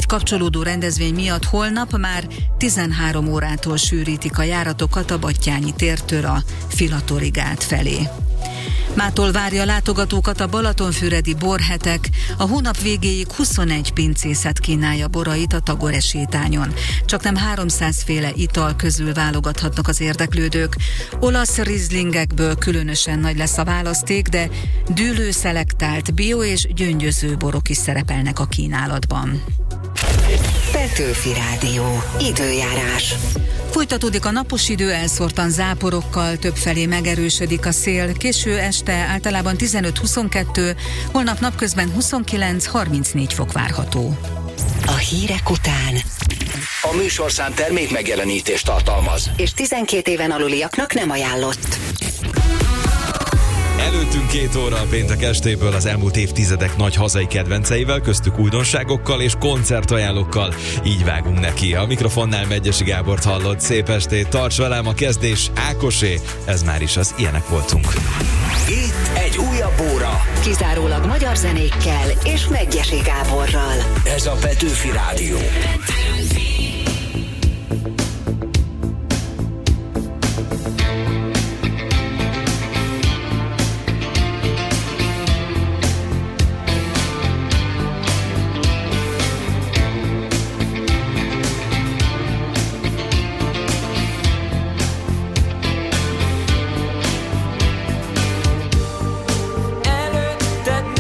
kapcsolódó rendezvény miatt holnap már 13 órától sűrítik a járatokat a Batthyány tértől a Filatori gát felé. Mától várja látogatókat a Balatonfüredi borhetek. A hónap végéig 21 pincészet kínálja borait a Tagore sétányon. Csaknem 300 féle ital közül válogathatnak az érdeklődők. Olasz rizlingekből különösen nagy lesz a választék, de dűlőszelektált bio és gyöngyöző borok is szerepelnek a kínálatban. Petőfi Rádió. Időjárás. Folytatódik a napos idő, elszórtan záporokkal, többfelé megerősödik a szél, késő este általában 15-22, holnap napközben 29-34 fok várható. A hírek után A műsorszám termék megjelenítést tartalmaz, és 12 éven aluliaknak nem ajánlott. Előttünk 2 óra a péntek estéből az elmúlt évtizedek nagy hazai kedvenceivel, köztük újdonságokkal és koncertajánlókkal. Így vágunk neki. A mikrofonnál Megyesi Gábort hallod. Szép estét, tarts velem, a kezdés Ákosé. Ez már is az Ilyenek voltunk. itt egy újabb óra. Kizárólag magyar zenékkel és Megyesi Gáborral. Ez a Petőfi Rádió.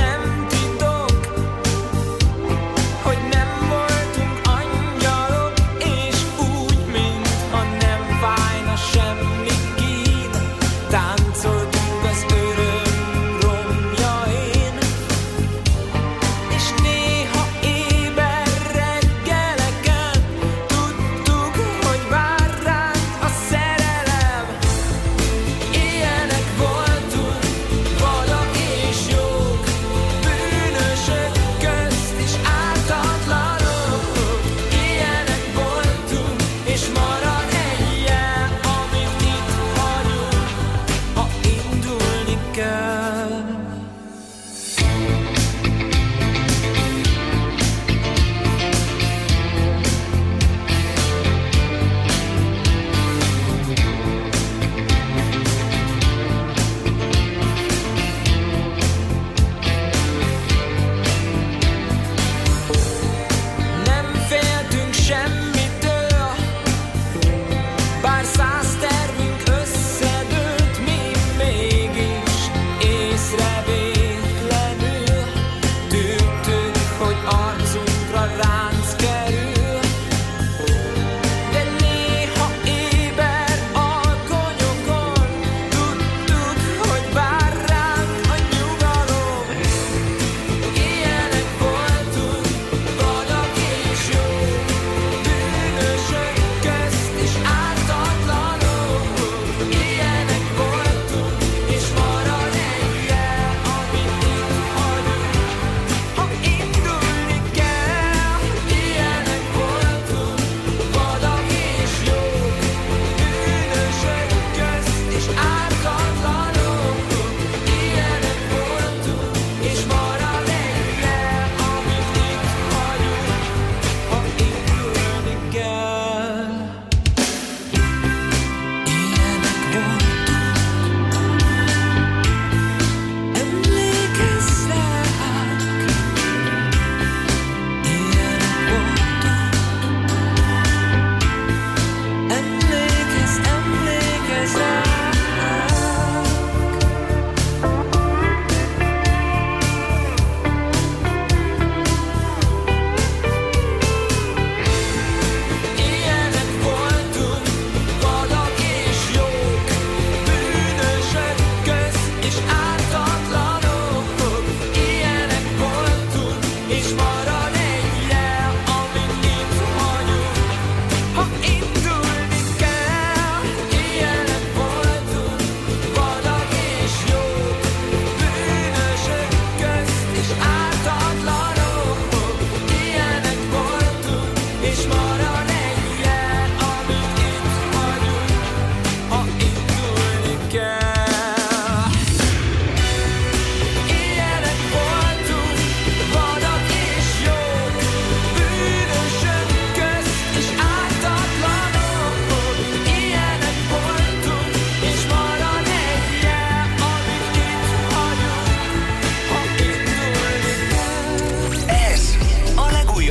Hogy nem voltunk angyalok,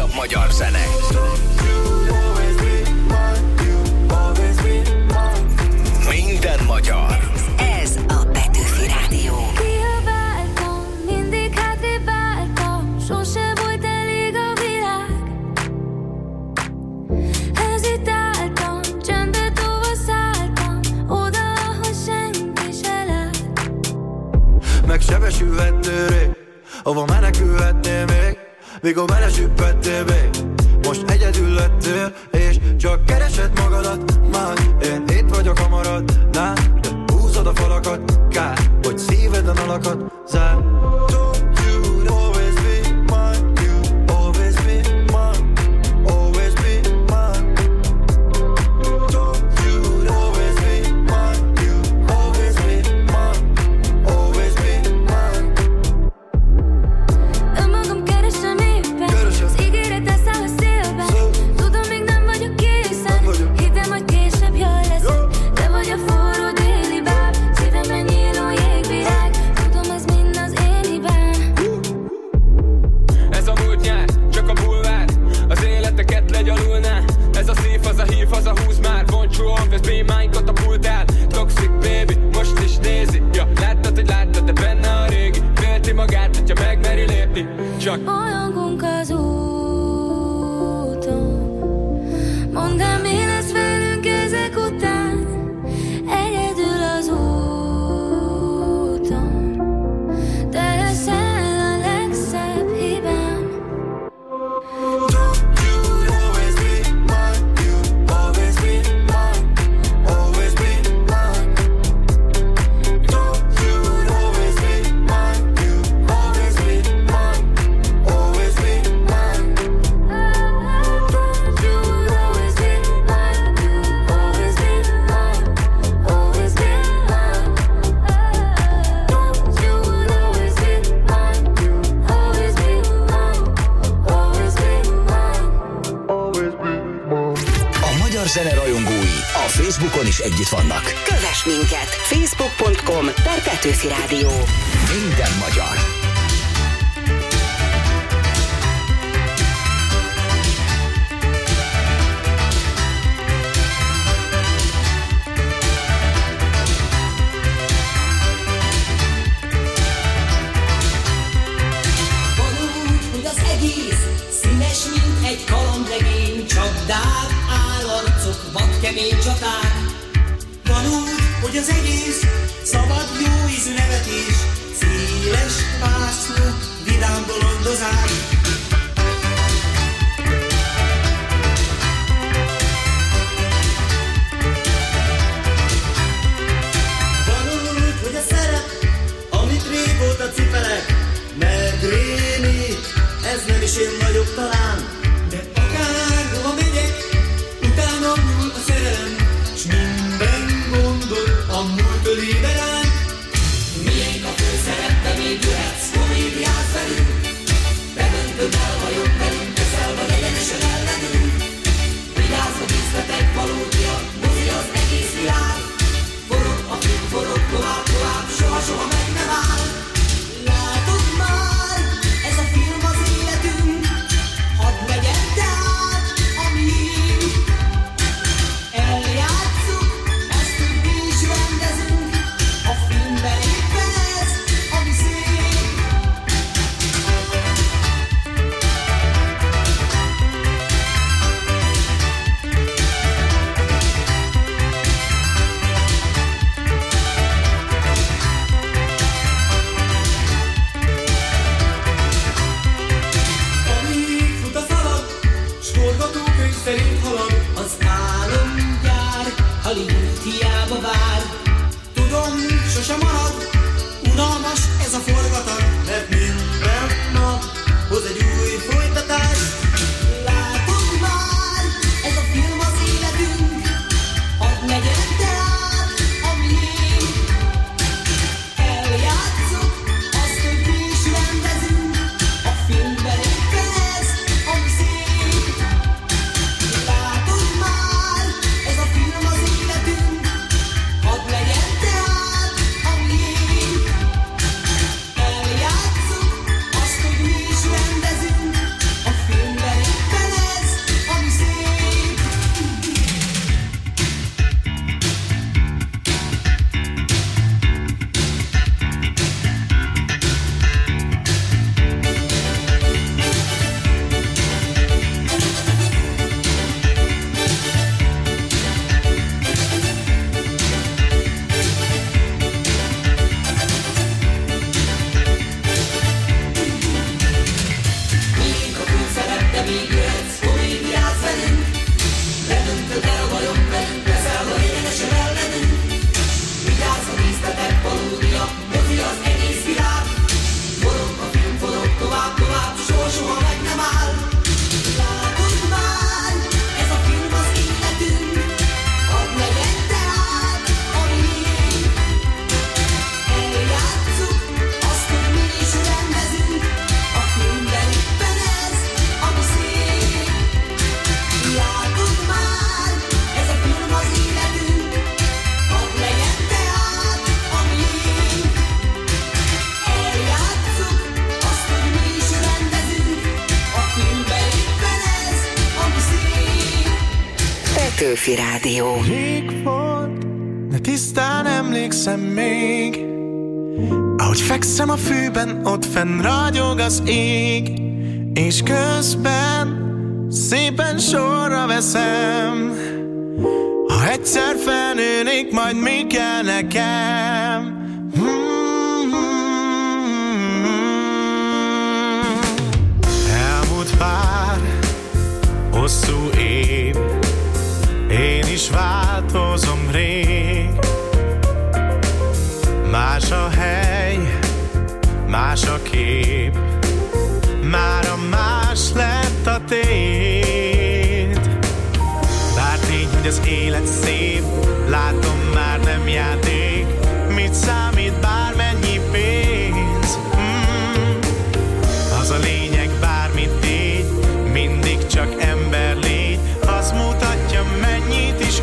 legújabb magyar zene. Minden magyar. Ez a Petőfi Rádió. Kiabáltam, mindig hátrébb vártam, sose volt elég a világ. Hezitáltam, csendbe tovaszálltam, oda, ahol senki se lát. Megsebesülhetnél rég, hova menekülhetnél még, mikor belesüppettél még. Most egyedül lettél, és csak keresed magadat már. Én itt vagyok hamaradnál, de húzod a falakat. Kár, hogy szíveden alakat zár. Don't you always be mine, you always be mine, always be mine. Don't you always be mine, you always be mine, always be mine. Önmagam keresem éppen, az ígéret elszáll a szélben. Tudom, még nem vagyok készen, hittem, hogy később jól leszek. Te vagy a forró déli báb, szívemben nyíló jégvirág. Tudom, ez mind az én hibám. Ez a múlt nyár, csak a bulvár, az életeket legyalulná. Ez a szív, az a hív, az a húz már. Won't you always be mine, katapultál. Toxic baby, most is nézi. Ja, láttad, hogy láttad, de benne a régi. Félti magát, hogyha megmeri lépni. Csak Bolyongunk az úton, mondd el, mi lesz velünk ezek után. Egyedül az úton, te leszel a legszebb hibám. Don't you always be mine, you always be mine, always be mine. Don't you always be mine, you always be mine, always be mine. Don't you always be mine, you always be mine, always be mine. Don't you always be mine, you always be mine, always be mine. A magyar zene rajongói a Facebookon is együtt vannak. Kövess minket! Facebook.com/Petőfi Rádió. Minden magyar. Van úgy, hogy az egész színes, mint egy kalandregény. Csapdák, állarcok, vadkemény csaták. Van úgy, hogy az egész szabad, jó ízű nevetés. Széles pászló, vidám bolondozás. Van úgy, hogy a szerep, amit régóta cipelek, megrémít, ez nem is én vagyok talán. De akárhova megyek, utánam nyúl a szerelem, s minden gondot a múlt ölébe ránk. Miénk a főszerep, te még jöhetsz, komédiát velünk. Bedöntöd el vagyok velünk, közel vagy egyenesen ellenünk. Vigyázz a díszletek valódia, mozi az egész világ. Forog a film, forog tovább, tovább, soha meg nem áll. Látod már, ez a film az életünk, hadd legyen tehát a miénk. Eljátszuk, ezt úgy mi is rendezünk, a filmben éppen ez, ami szép. Amíg fut a szalag, s forgatókönyv szerint halad, az álomgyár, Hollywood hiába vár. Tudom, sosem marad, unalmas ez a forgatag, mert minden nap hoz egy új folytatás. Látod már, ez a film az életünk, hadd legyen tehát a miénk. Eljátszuk, azt, hogy mi is rendezünk, a filmben éppen ez, ami szép. Petőfi Rádió. Rég volt, de tisztán emlékszem még, ahogy fekszem a fűben, ott fenn ragyog az ég, és közben szépen sorra veszem, ha egyszer felnőnék, majd mi kell nekem. Elmúlt pár hosszú év, én is változom rég. Más a hely, más a kép, mára más lett a tét. Bár tény, hogy az élet szép, látom, már nem játék. Mit számít bármennyi pénz? Az a lényeg, bármit tégy, mindig csak ember légy. Az mutatja, mennyit is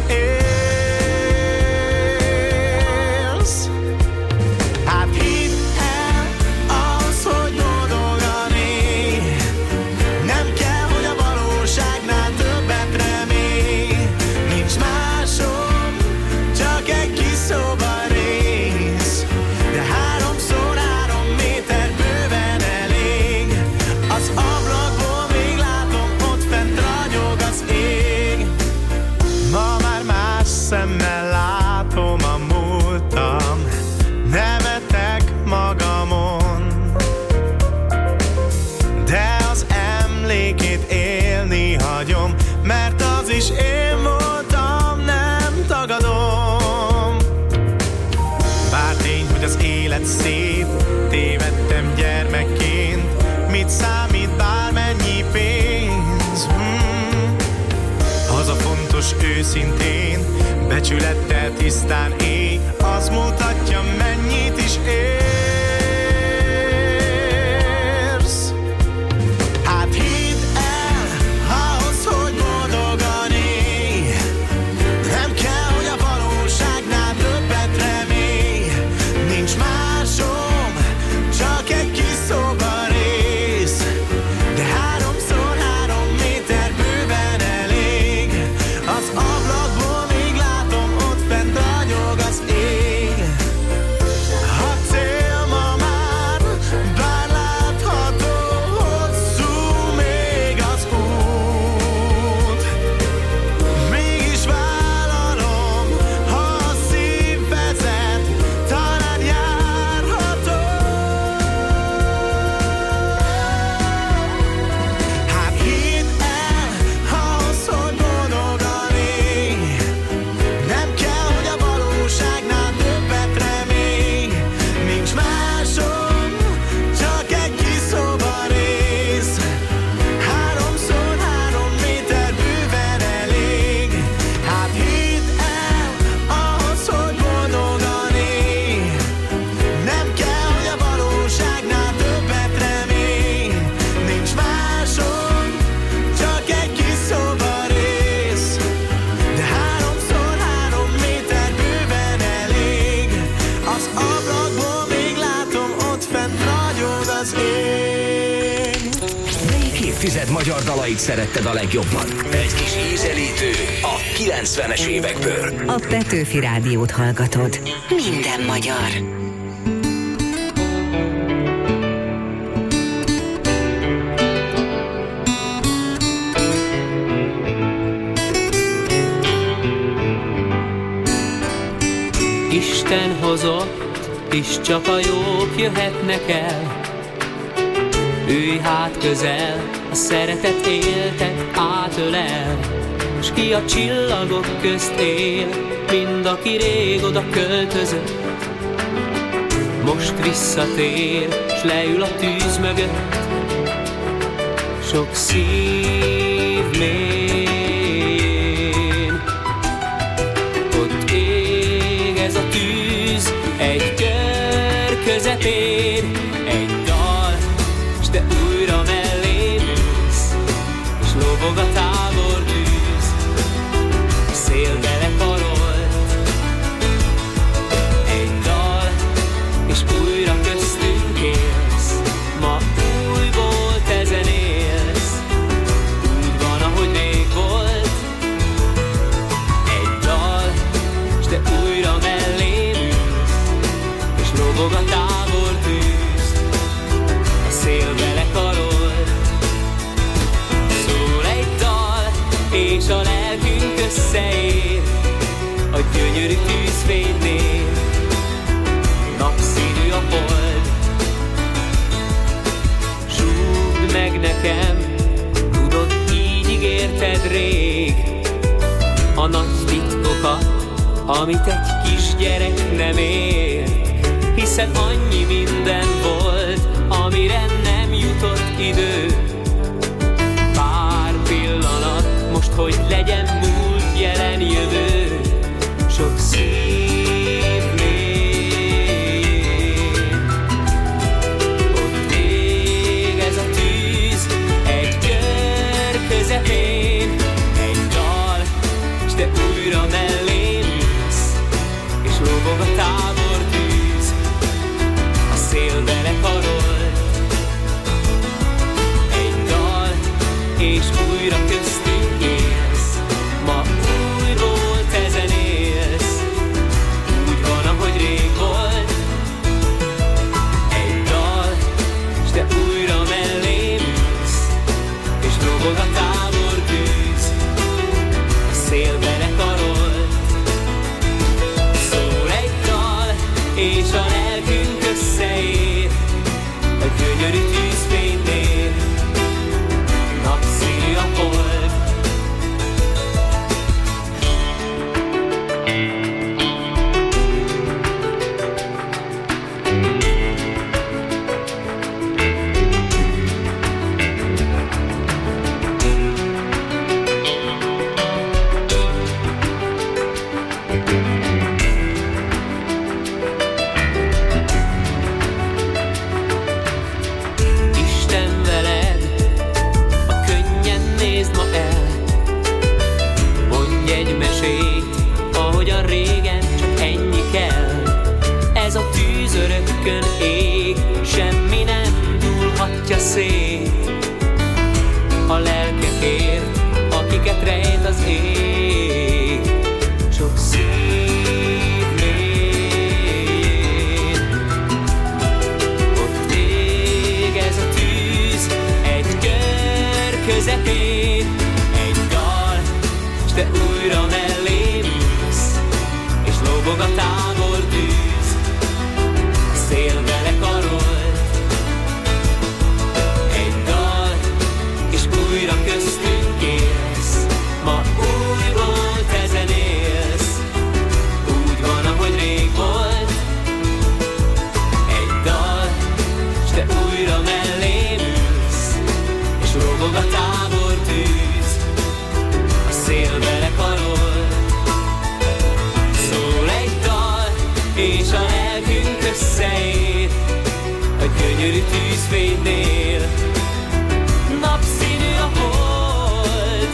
élsz. Hát hidd el, ahhoz, hogy boldogan élj, nem kell, hogy a valóságnál többet remélj. Nincs másom, csak egy kis szobarész, de 3x3 méter bőven elég. Az ablakból még látom, ott fent ragyog az ég. Ma már más szemmel látom a múltam, nevetek magamon, de az emlékét élni hagyom, mert az is én voltam, nem tagadom. Bár tény, hogy az élet szép, tévedtem gyermekként, mit számít bármennyi pénz? Az a fontos őszintén, becsülettel tisztán élj, az mutatja, mennyit is érsz. Hát hidd el, ahhoz, hogy boldogan élj, nem kell, hogy a valóságnál többet remélj. Nincs másom, csak egy kis szobarész, de 3x3 méter bőven elég. Az ablakból még látom, ott fent ragyog az ég. A cél ma már, bár látható, hosszú még az út. Mégis vállalom, ha a szív vezet, talán járható. Hát hidd el, ahhoz, hogy boldogan élj, nem kell, hogy a valóságnál többet remélj. Nincs másom, csak egy kis szobarész, 3x3 méter bőven elég. Hát hidd el, ahhoz, hogy boldogan élj, nem kell, hogy a valóságnál többet remélj. Nincs másom, csak egy kis szobarész, de 3x3 méter bőven elég. Az ablakból még látom, ott fent ragyog az ég. Melyik évtized magyar dalait szeretted a legjobban? Egy kis ízelítő a 90-es évekből. A Petőfi Rádiót hallgatod. Minden magyar. Isten hozott, és csak a jók jöhetnek el. Ülj hát közel, a szeretet éltet átölel, s ki a csillagok közt él, mind aki rég oda költözött. Most visszatér, s leül a tűz mögött, sok szív mélyén. Ott ég ez a tűz egy kör közepén, egy dal, s te újra mellém ülsz, s lobog a tábor tűz, szél belekarolt. Egy dal, és újra köztünk élsz, ma újból te zenélsz, úgy van, ahogy rég volt. és a lelkünk összeér a gyönyörű tűzfénynél. Napszínű a hold, súgd meg nekem, tudod, így ígérted rég a nagy titkokat, amit egy kisgyerek nem ért. Hiszen annyi minden volt, amire nem jutott idő. Pár pillanat, most hogy legyen múlt, jelen, jövő, sok szívnél. Ott ég ez a tűz, egy kör közepén, egy dal, s te újra mellém ülsz, és lobog a tábortűz, a szél vele karolt. Egy dal, és újra köztünk élsz, ma újból te zenélsz, úgy van, ahogy rég volt. Egy dal, s te újra mellém ülsz, és lobog a tábortűz, a szél vele karolt. Szól egy dal, és a lelkünk összeér a gyönyörű tűzfénynél. Napszínű a hold, Isten veled, a könnyen nézd ma el. Mondj egy mesét, ahogyan régen, csak ennyi kell. Ez a tűz örökkön ég, semmi nem dúlhatja szét. A lelkekért, akiket rejt az ég, sok szívnél. Ott ég ez a tűz, egy kör közepén, egy dal, s te újra mellém ülsz, és lobog a tábortűz, a szél vele karolt. Egy dal, és újra köztünk élsz, ma újból te zenélsz, úgy van, ahogy rég volt. Egy dal, s te újra mellém ülsz, és lobog a tábortűz, a szél vele karol. Szól egy dal, és a lelkünk összeér a gyönyörű tűzfénynél. Napszínű a hold,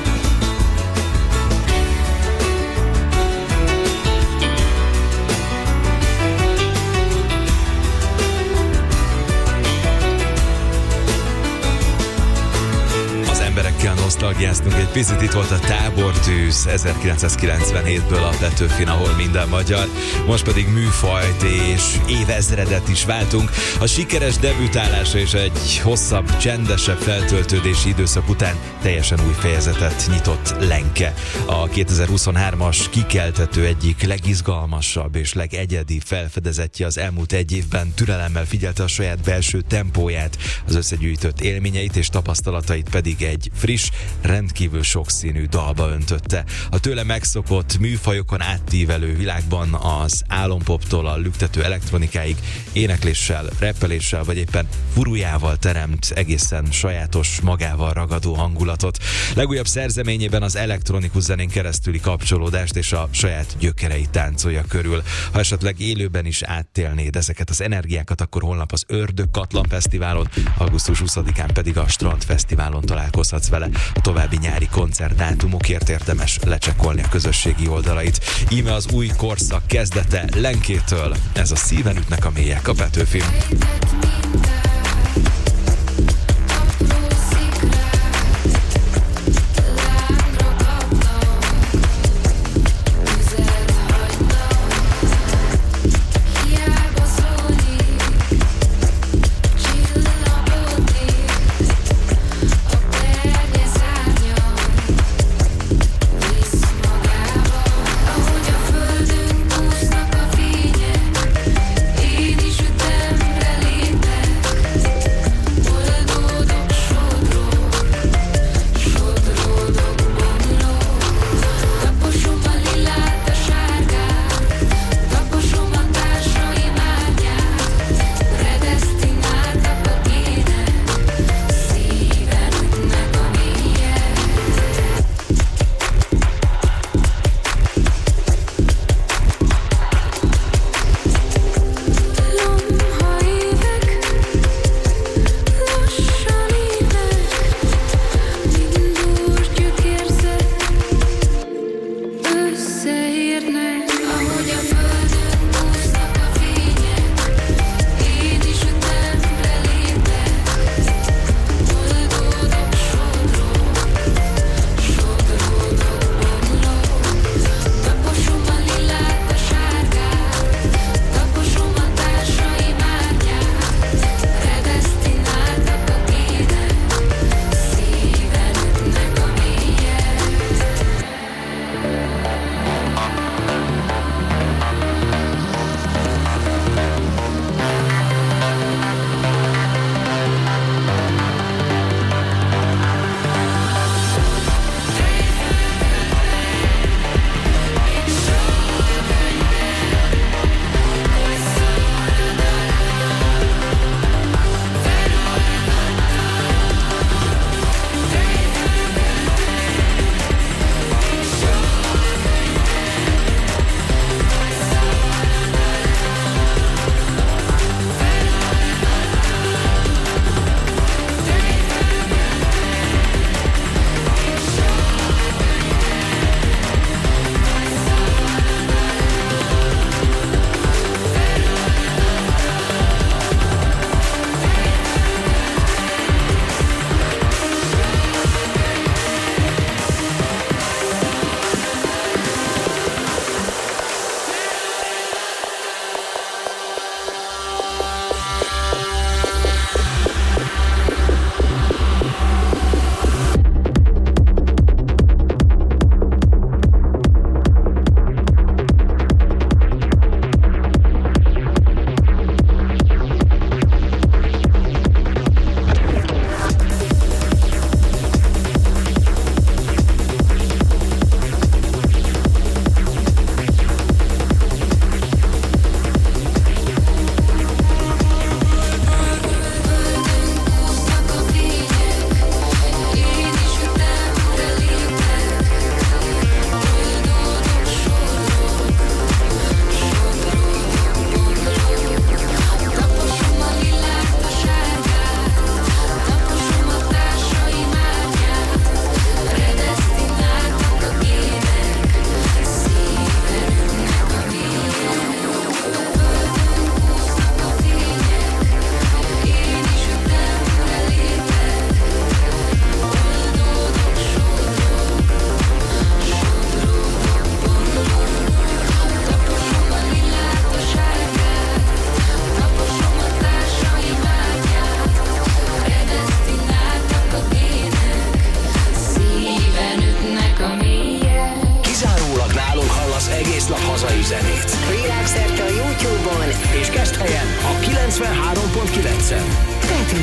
Az emberekkel nosztalgiáztunk egy picit, itt volt a Tábortűz 1997-ből a Petőfin, ahol minden magyar. Most pedig műfajt és évezredet is váltunk. A sikeres debütálása és egy hosszabb, csendesebb feltöltődési időszak után teljesen új fejezetet nyitott Lenke. A 2023-as kikeltető egyik legizgalmasabb és legegyedi felfedezetje az elmúlt egy évben türelemmel figyelte a saját belső tempóját, az összegyűjtött élményeit és tapasztalatait pedig egy friss, rendkívül sokszínű dalba öntötte. A tőle megszokott műfajokon áttívelő világban az álompoptól a lüktető elektronikáig énekléssel, rappeléssel vagy éppen furujával teremt egészen sajátos, magával ragadó hangulatot. Legújabb szerzeményében az elektronikus zenén keresztüli kapcsolódást és a saját gyökereit táncolja körül. Ha esetleg élőben is áttélnéd ezeket az energiákat, akkor holnap az Ördög Katlan Fesztiválon, augusztus 20-án pedig a Strand Fesztiválon találkozhatsz vele. A további nyári koncertdátumokért érdemes lecsekkolni a közösségi oldalait. Íme az új korszak kezdete Lenkétől. Ez a Szíven ütnek a mélyek, a Petőfin.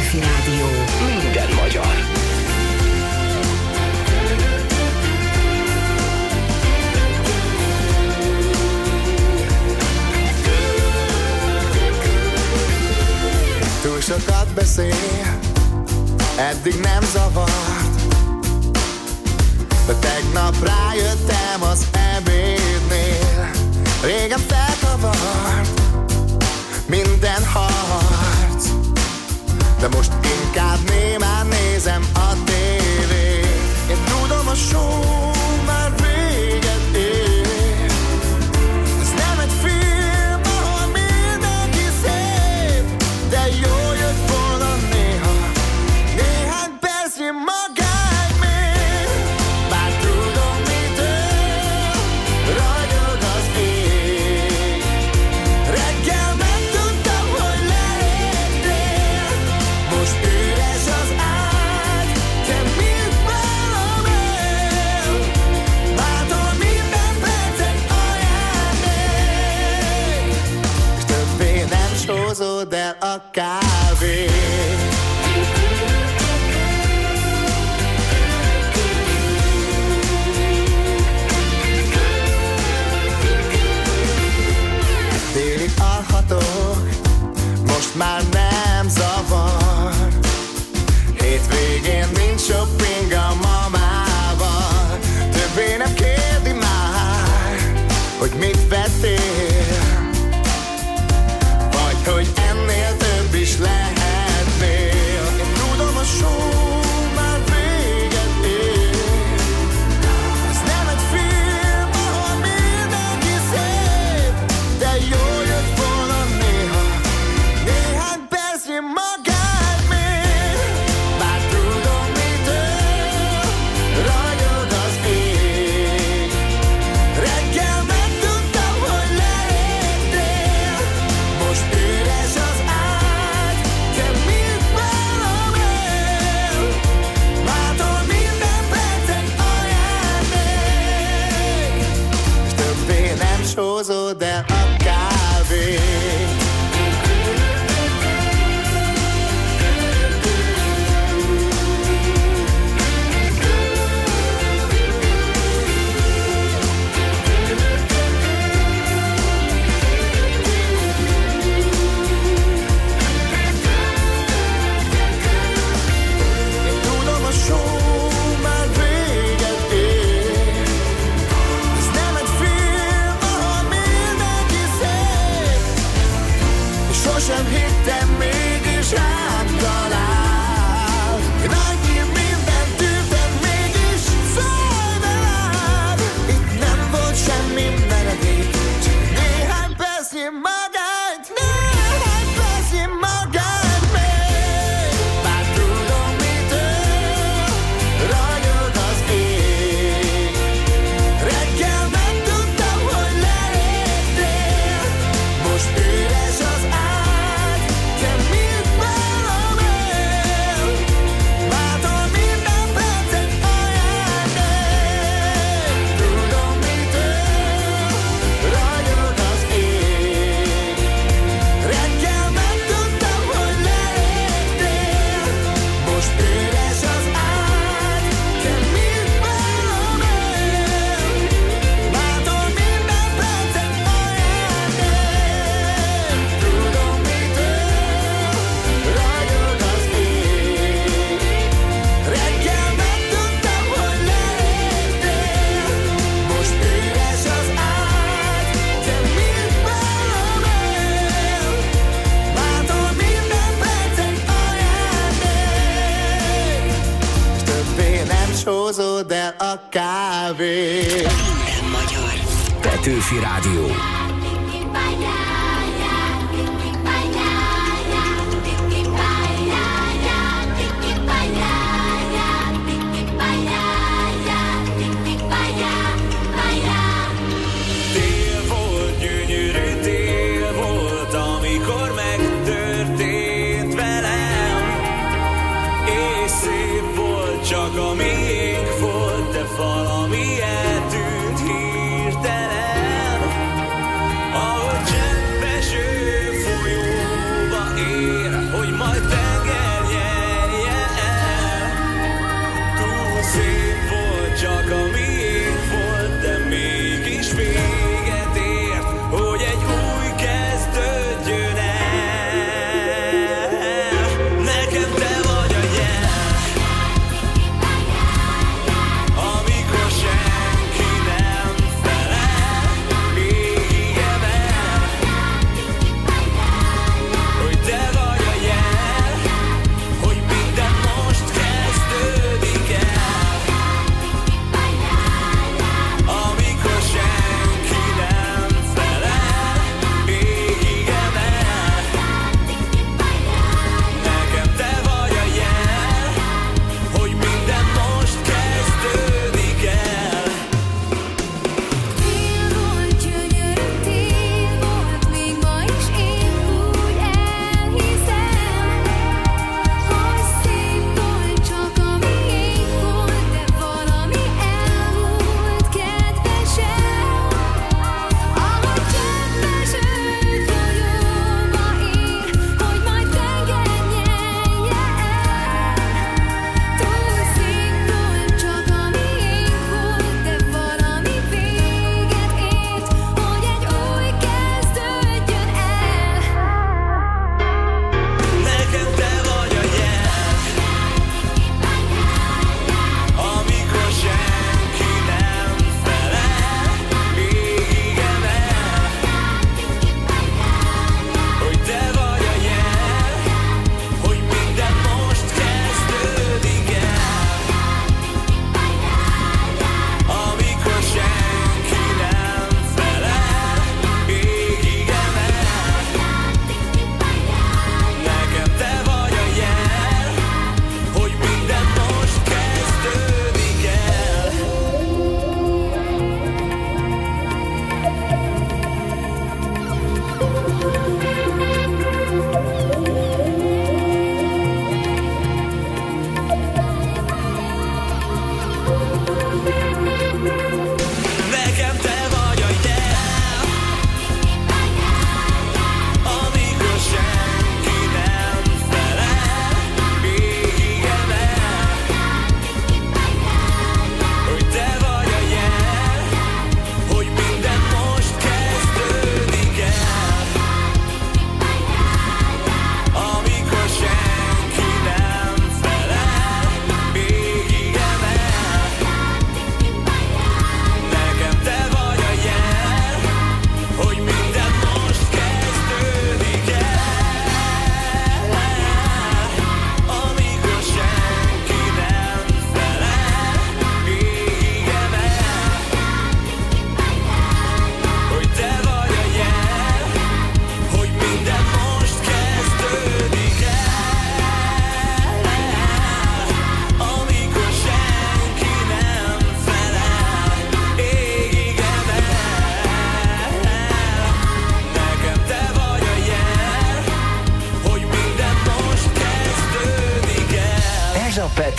Petőfi Rádió. Minden magyar. Túl sokat beszél, eddig nem zavart, de tegnap rájöttem az ebédnél. Régen felkavart minden harc, de most inkább némán nézem a tévét. Én tudom, a show már véget ér. Ez nem egy film, ahol mindenki szép, de jó jött volna néha néhány percnyi magány még. Bár tudom, mitől ragyog az ég. Reggel megtudtam, hogy leléptél. Most üres az ágy, te mit valamel? Bátor minden percet ajándék, és többé nem sózod el a kávét. Délig alhatok, most már nem zavar. Hétvégén nincs shopping a mamával. Többé nem kérdi már, hogy mit vettél, vagy hogy ennél több is lehetnél. Én tudom, a show már véget ér. Ez nem egy film, ahol mindenki szép, de jó jött volna néha néhány percnyi magány még. Bár tudom, mitől ragyog az ég. Reggel megtudtam, hogy leléptél. Most üres az ágy, te mit valamel? Bátor minden percet ajándék, és többé nem sózod el a kávét. Én tudom, a show már véget ér. Ez nem egy film, ahol mindenki szép, és sosem hittem, mégis rám talál. Én annyi mindent tűrtem, mégis fáj veled. Itt nem volt semmi menedék, csak néhány percnyi magányt, néhány percnyi magányt még. Bár tudom, mitől ragyog az ég. Reggel megtudtam, hogy leléptél. Most üres az ágy, te mit valamel? Bátor minden percet ajándék. Tudom, mitől ragyog az ég. Reggel megtudtam, hogy leléptél. Most üres az ágy, te mit valamel? Bátor minden percet ajándék. Tudom, mitől ragyog az ég. Reggel megtudtam, hogy leléptél. Most üres az ágy, te mit valamel? Bátor minden percet ajándék, és többé nem sózod el a kávét. Minden magyar. Petőfi Rádió. Tél volt, gyönyörű tél volt, amikor megtörtént velem, és szép volt, csak a miénk volt, de valami eltűnt hirtelen.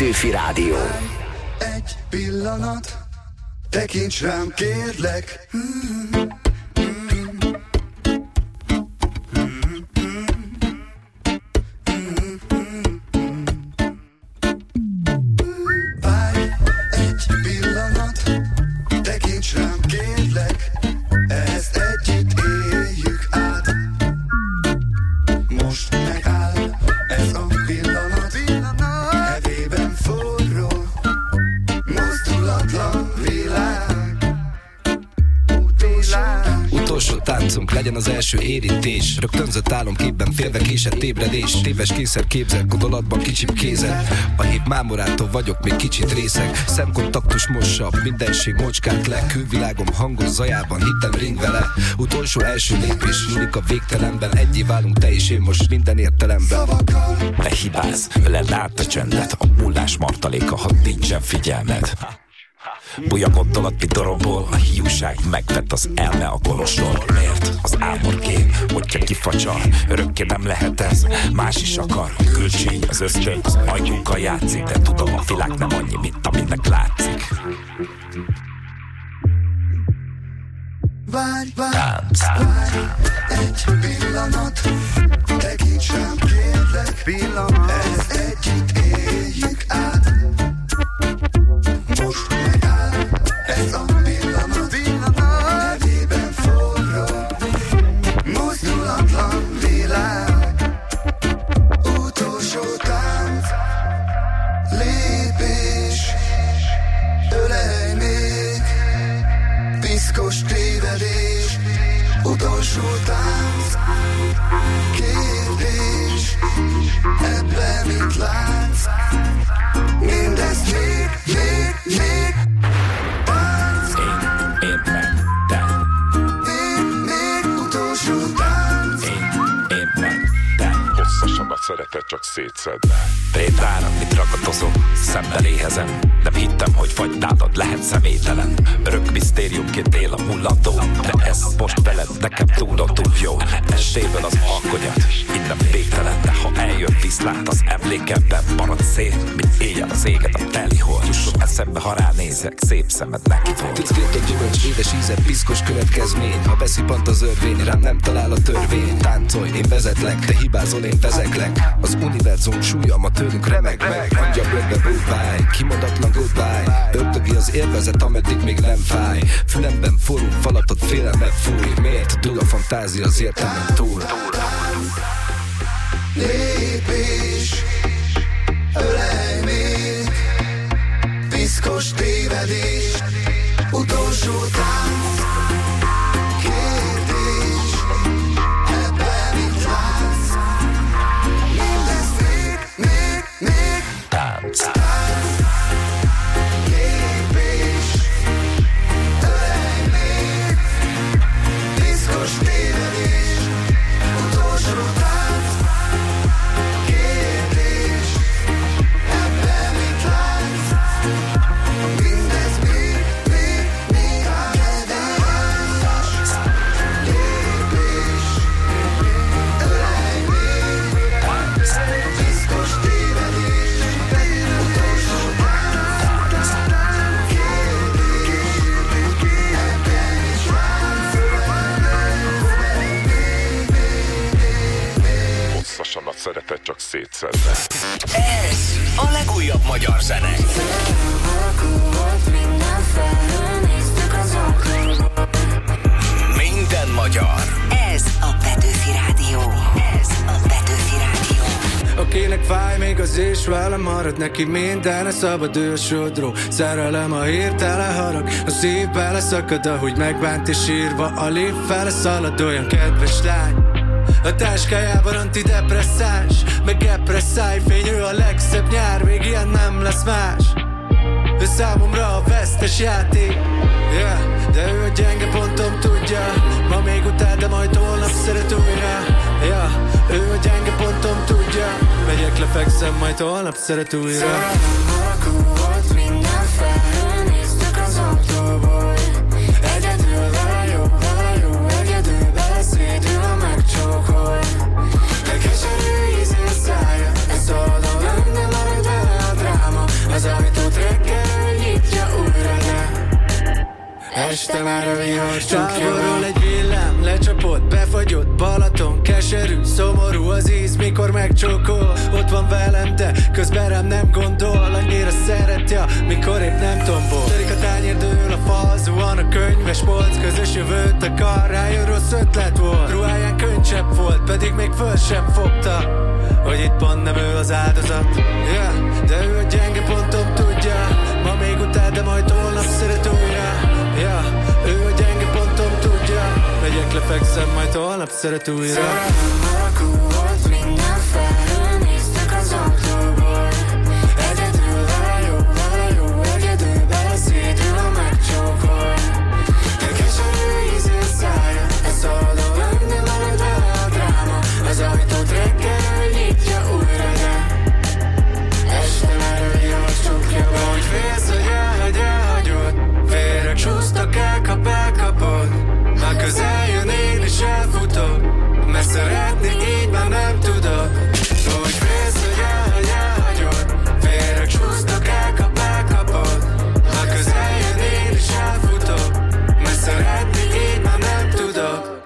Petőfi Rádió. Egy pillanat, tekints rám, kérlek. Várj egy pillanat, tekints rám, kérlek. Ezt együtt éljük át. Most megáll ez a pillanat, hevében forró, mozdulatlan világ. Utolsó táncunk legyen az első érintés. Rögtönzött álomképben félve késett ébredés. Téves kényszer képzel, gondolatban kicsibb kézed. A hív mámorától vagyok még kicsit részeg. Szemkontaktus mossa, mindenség mocskát le. Külvilágom hangos zajában, hittem ring vele. Utolsó első lépés, nyúlik a végtelenben. Egyé válunk te és én most minden értelemben. Ne hibázz, ledd át a csendet. A mullás martaléka, ha nincsen figyelmed. Bújja gondolat, mint doromból. A hiúság megvett az elme a kolostor. Miért? Az álmorkém, hogyha kifacsar. Örökké nem lehet ez, más is akar. Külcsény, az ösztön, az ajkunkkal játszik. De tudom, a világ nem annyi, mint aminek látszik. Várj, egy pillanat, tekints rám, kérlek. Ezt együtt éljük át. Most megáll ez a pillanat, hevében forró, mozdulatlan világ. Utolsó tánc, lépés, ölej még, piszkos tévedés. Utolsó tánc, kérdés, ebben mit látsz? Mindezt még tánc. Én meg te. Még utolsó tánc. Én meg te. Hosszasan a szeretet csak szétszedve. Pétrának mit ragadozom, szemben éhezem. Nem hittem, hogy vagy nálad lehet személytelen. Örök misztériumként él a mullató. De ez most veled nekem túl jó. Estéből az alkonyat, innen végtelen. De ha eljön viszlát, az emlékemben marad szét. Mint éjjel az éget a teli hold. Jusson eszembe, ha ránézek, szép szemed neki volt. Tisztéltek gyümölcs, édes ízed, piszkos következmény. Ha beszippant az örvény, rám nem talál a törvény. Táncolj, én vezetlek, te hibázol, én vezeklek. Az univerzum súlya, ma tőlünk remeg meg. Mondja bőrbe goodbye, kimondatlan goodbye. Ördögi az élvezet, ameddig még nem fáj. Fülemben forró falatot félelme fúj. Miért dől a fantázia az értelmen túl? Lépés, ölej még, piszkos tévedés. Utolsó tánc, kérdés, ebben mit látsz? Mindezt még tánc. Lépés, ölej még, piszkos tévedés. Utolsó tánc, kérdés, ebben mit látsz? Mindez még kedves. Lépés, ölej még, piszkos tévedés. Utolsó tánc, kérdés, ebben is látsz. Hosszasan a szeretet csak szétszedve. Ez a legújabb magyar zene. Minden magyar. Ez a Petőfi Rádió. Ez a Petőfi Rádió. Akinek fáj még az is velem marad, neki minden a szabad ősodró. Szerelem a hirtelen harag, a szív beleszakad, ahogy megbánt és írva a lép fele szalad, olyan kedves lány. A táskájában antidepresszáns, meg epresszáj, fényű a legszebb nyár, még ilyen nem lesz más. Ő számomra a vesztes játék, yeah, de ő a gyenge pontom tudja. Ma még utál, de majd holnap szeret újra, yeah, ő a gyenge pontom tudja. Megyek, lefekszem, majd holnap szeret újra. Szerelem alakul volt minden felhő, néztük az autóból. Egyedül vele jó, egyedül beleszédül a megcsókol. De keserű íz a szája, ez oldal nem marad vele a dráma. este már a vihar távolról egy villám, lecsapott, befagyott Balaton, keserű, szomorú az íz, mikor megcsókol. Ott van velem, de közben rám nem gondol. Annyira szeretja, mikor épp nem tombol. Törik a tányér, dől a fal, zuhan a könyves polc. Közös jövőt akar, rájön rossz ötlet volt. Ruháján könycsepp volt, pedig még föl sem fogta, hogy itt pont nem ő az áldozat. Yeah, de ő a gyenge pontom tudja. Ma még utál, de majd holnap szeret újra. Yeah, ő a gyenge pontom tudja. Megyek, lefekszem, majd holnap szeret újra. Szerelem alakul volt minden felül, néztük az autóból. Egyedül vele jó, egyedül beleszédül a megcsókol. De keserű ízű szája, de szaladó lenne veled vele a dráma. Az ajtót reggel nyitja újra, de este már a vihar csukja be. Hogy félsz, hogy elhagyod, vérek csúsztak, elkapod. Már közel jön, én is elfutok, mert szeretni így már nem tudok. Úgy félsz, hogy elhagyod, vérek csúsztak, elkapod. Már közel jön, én is elfutok, mert szeretni így már nem tudok.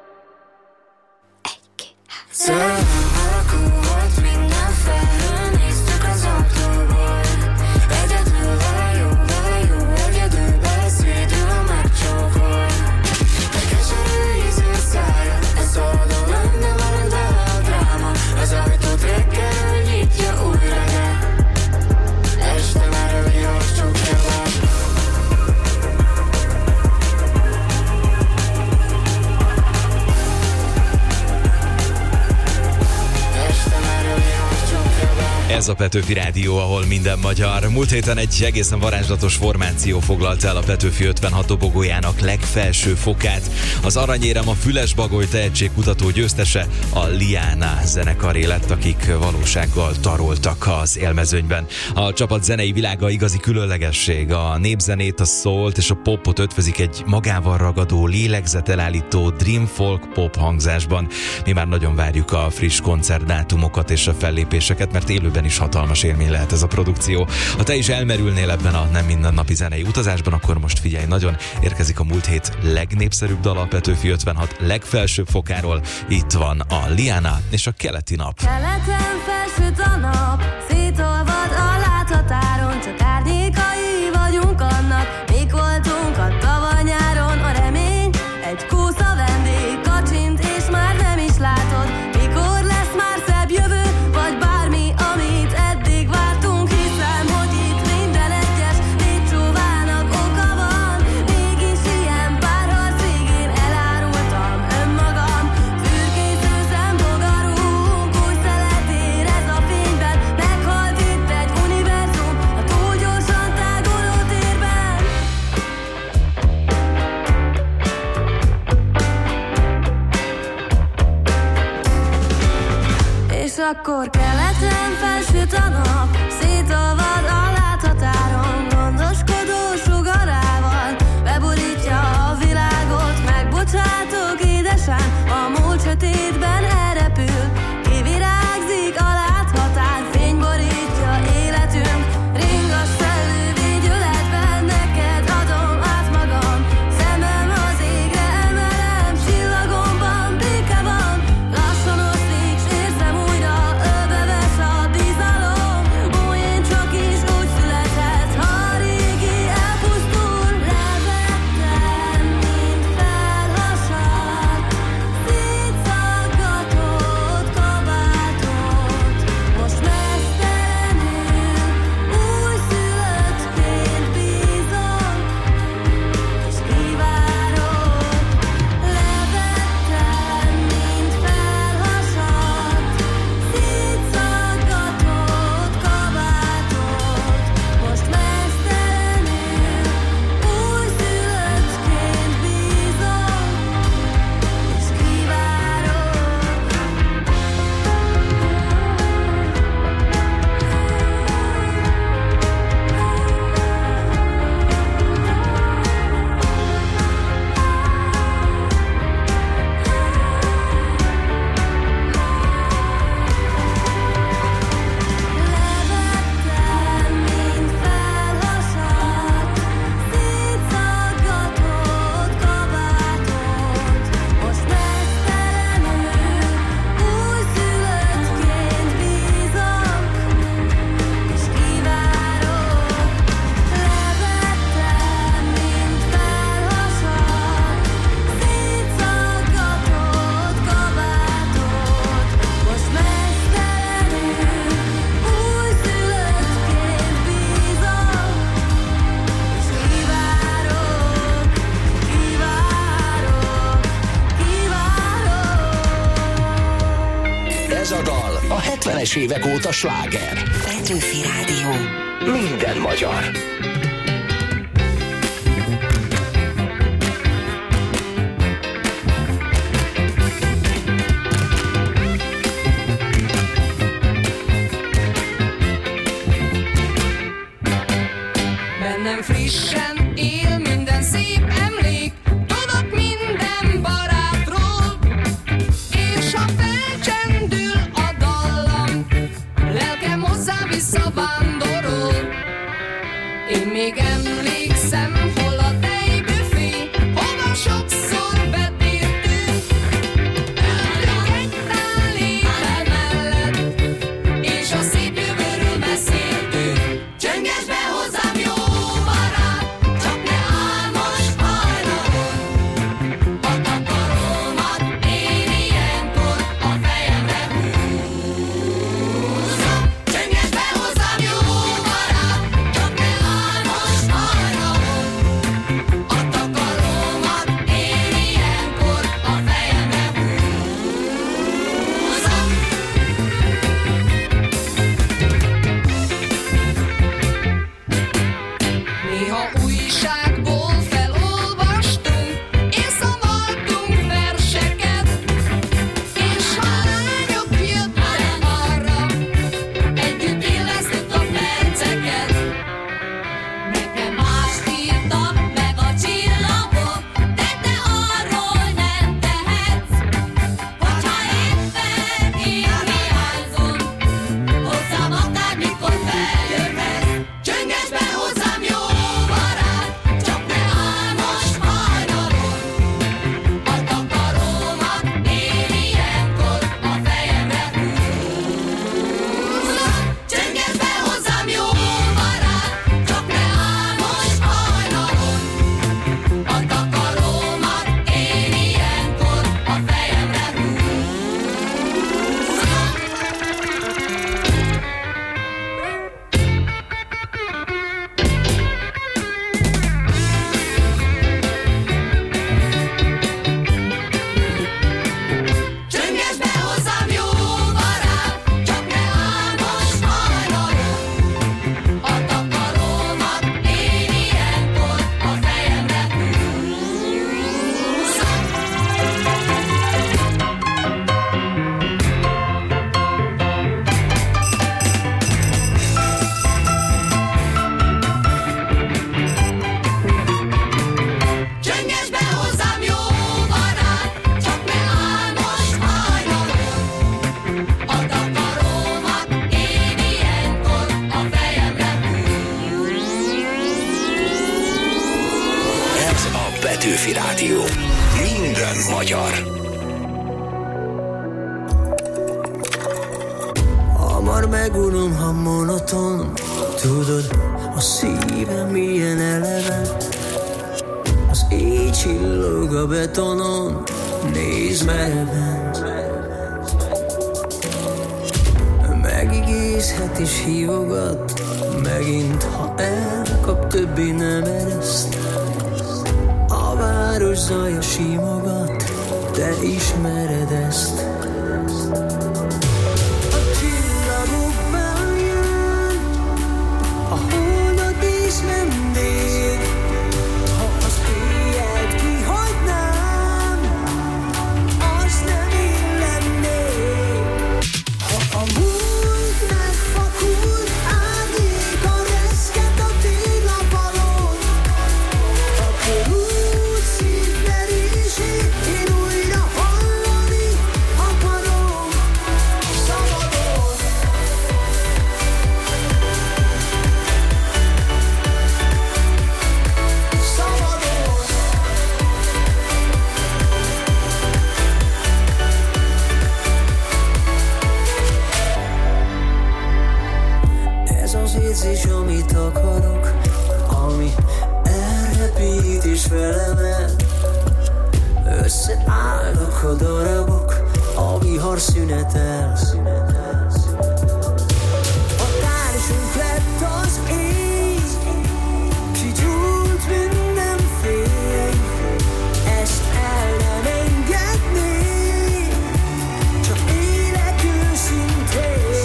Szerelem alakul volt minden felül, néztük az autóból. Egyedül vele jó, egyedül beleszédül a megcsókol. De keserű ízű szája, de szaladó lenne veled vele a dráma. Az ajtót reggel nyitja újra, de este már a vihar csukja be. Ez a Petőfi Rádió, ahol minden magyar. Múlt héten egy egészen varázslatos formáció foglalta el a Petőfi 56 dobogójának legfelső fokát. Az aranyérem a Füles-Bagoly tehetségkutató győztese, a Liana zenekaré lett, akik valósággal taroltak az élmezőnyben. A csapat zenei világa igazi különlegesség. A népzenét, a szólt és a popot ötvözik egy magával ragadó, lélegzetelállító dream folk pop hangzásban. Mi már nagyon várjuk a friss koncertdátumokat és a fellépéseket, mert élőben is hatalmas élmény lehet ez a produkció. Ha te is elmerülnél ebben a nem mindennapi zenei utazásban, akkor most figyelj nagyon, érkezik a múlt hét legnépszerűbb dala a Petőfi 56 legfelsőbb fokáról. Itt van a Liana és a Keleti nap. Keleten felsüt a nap, szétolvad a láthatáron, csak árnyékai vagyunk annak, még voltunk a tavaly-nyáron. A remény egy kúsza vendég, kacsint és már nem is látod, mikor lesz már szebb jövő, vagy bármi, amit eddig vártunk. Hiszem, hogy itt minden egyes létcsóvának oka van, mégis ilyen párharc végén elárultam önmagam. Fürkésző szembogarunk, új szelet érez a fényben, meghalt itt egy univerzum a túl gyorsan táguló térben. És akkor keleten felsüt a nap, szétolvad a láthatáron, gondoskodó sugarával, beborítja a világot. Megbocsátok, édesem, a múlt sötétben elrepül, kivirágzik a láthatár, fény borítja életünk. Ringas szellő vigyületben neked adom át magam, szemem az égre emelem, csillagomban béke van. Lassan oszlik, s érzem újra, ölbe vesz a bizalom. Ó, én csak is 70-es évek óta sláger. Petőfi Rádió. Minden magyar. Bennem frissen él minden szép emlék, tudok minden barátról, és ha felcsendül a dallam, lelkem hozzá visszavándorol. Én még emlékszem, hol a tejbüfé, hova sokszor betértünk. Ültünk egy tál étel mellett, és a szép jövőről beszéltünk. Csönges be hozzám, jó barát, csak ne állj most hajnalon. A takarómat én ilyenkor a fejemre húzom. Csönges be hozzám, jó barát, csak ne állj most hajnalon. A takarómat én ilyenkor a fejemre húzom. Néha újságból felolvastunk, és szavaltunk verseket, és ha lányok jöttek arra, együtt élveztük a perceket. Nekem mást írtak meg a csillagok, de te arról nem tehetsz, hogyha éppen én hiányzom, hozzám akármikor feljöhetsz. Csönges be hozzám, jó barát, csak ne állj most hajnalon. A takarómat én ilyenkor a fejemre húzom. Csönges be hozzám, jó barát, csak ne állj most hajnalon. A takarómat én ilyenkor a fejemre Csönges be hozzám, jó barát, csak ne állj most hajnalon. A takarómat én ilyenkor a fejemre húzom. Csönges be hozzám, jó barát, csak ne állj most hajnalon. A takarómat én ilyenkor a fejemre Ez a Petőfi Rádió. Minden magyar. Hamar megunom, ha monoton. Tudod, a szívem milyen eleven. Az éj csillog a betonon. Nézd mereven. Megigézhet és hívogat. Megint, ha elkap, többé nem ereszt. A város zaja simogat. Te ismered ezt. A csillagokban jön, a hónadísz vendég. Ha az éjjelt kihagynám, az nem én lennék. Ha a múlt megfakult, árnyék a reszket a téglapadon, akkor úgy szívverését én újra hallani akarom. Szabadon. Szabadon. Ez az érzés, amit akarok, ami elrepít és felemel. Összeállnak a darabok, a vihar szünetel. A társunk lett az éj, kigyújt minden fény. Ezt el nem engedném, csak élek őszintén.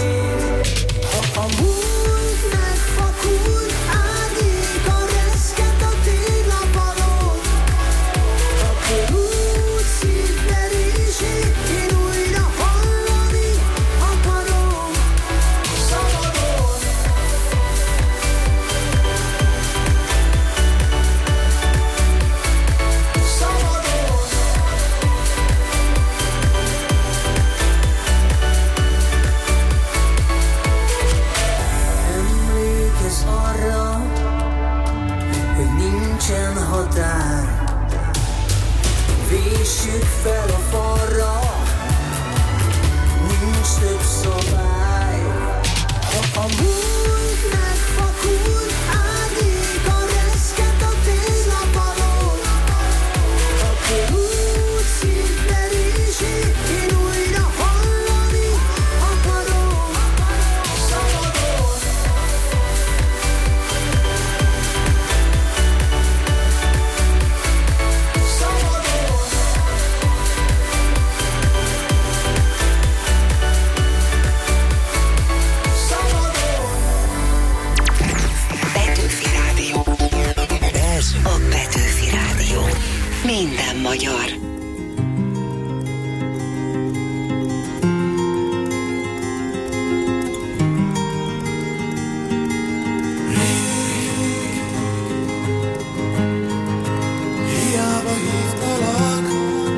Vessük fel a falra, nincs több szabály. Ha a múlt megfakul, árnyék a reszket a ténylapalon, akkor úgy szívverését én újra hallani akarom. Szabadon. Petőfi Rádió. Ez a Petőfi Rádió. Minden magyar. Hiába hívtalak,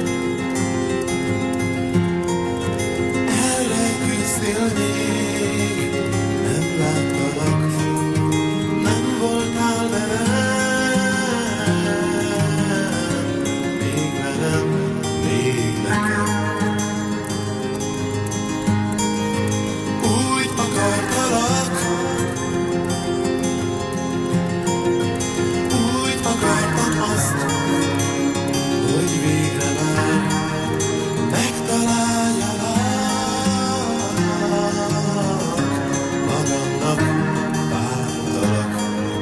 erre küzdél még, nem láttalak, nem voltál velem, még nekem. Úgy akartalak, úgy akartam azt, hogy végre már megtaláljalak, magamnak vártalak.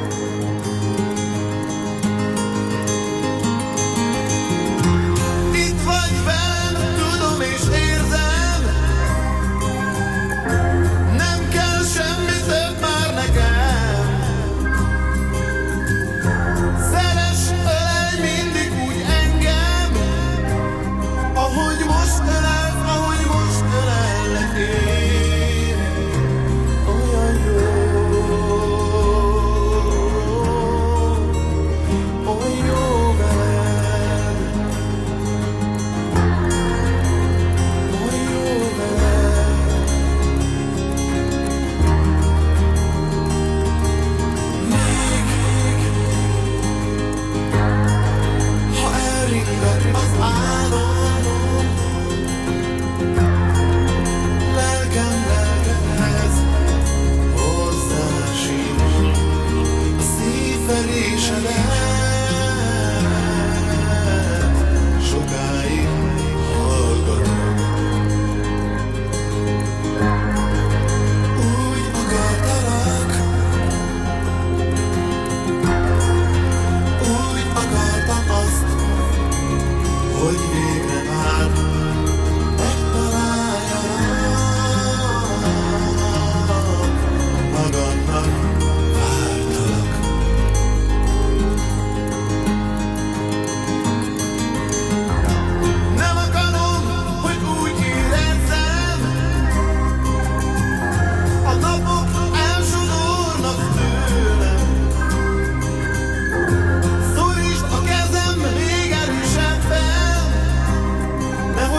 Itt vagy velem, tudom és érzem, nem kell semmi több már nekem. Szeress, ölelj mindig úgy engem, ahogy most ölellek én. Olyan jó, oly jó veled, oly jó veled. Ha elringat az álom, lelkem lelkemhez hozzásírom a szívverésedet, sokáig hallgatom. Úgy akartalak, úgy akartam azt, hogy végre már megtaláljalak, magamnak vártalak. Nem akarom, hogy úgy érezzem, a napok elsodornak tőlem. Szorítsd a kezem még erősebben, nehogy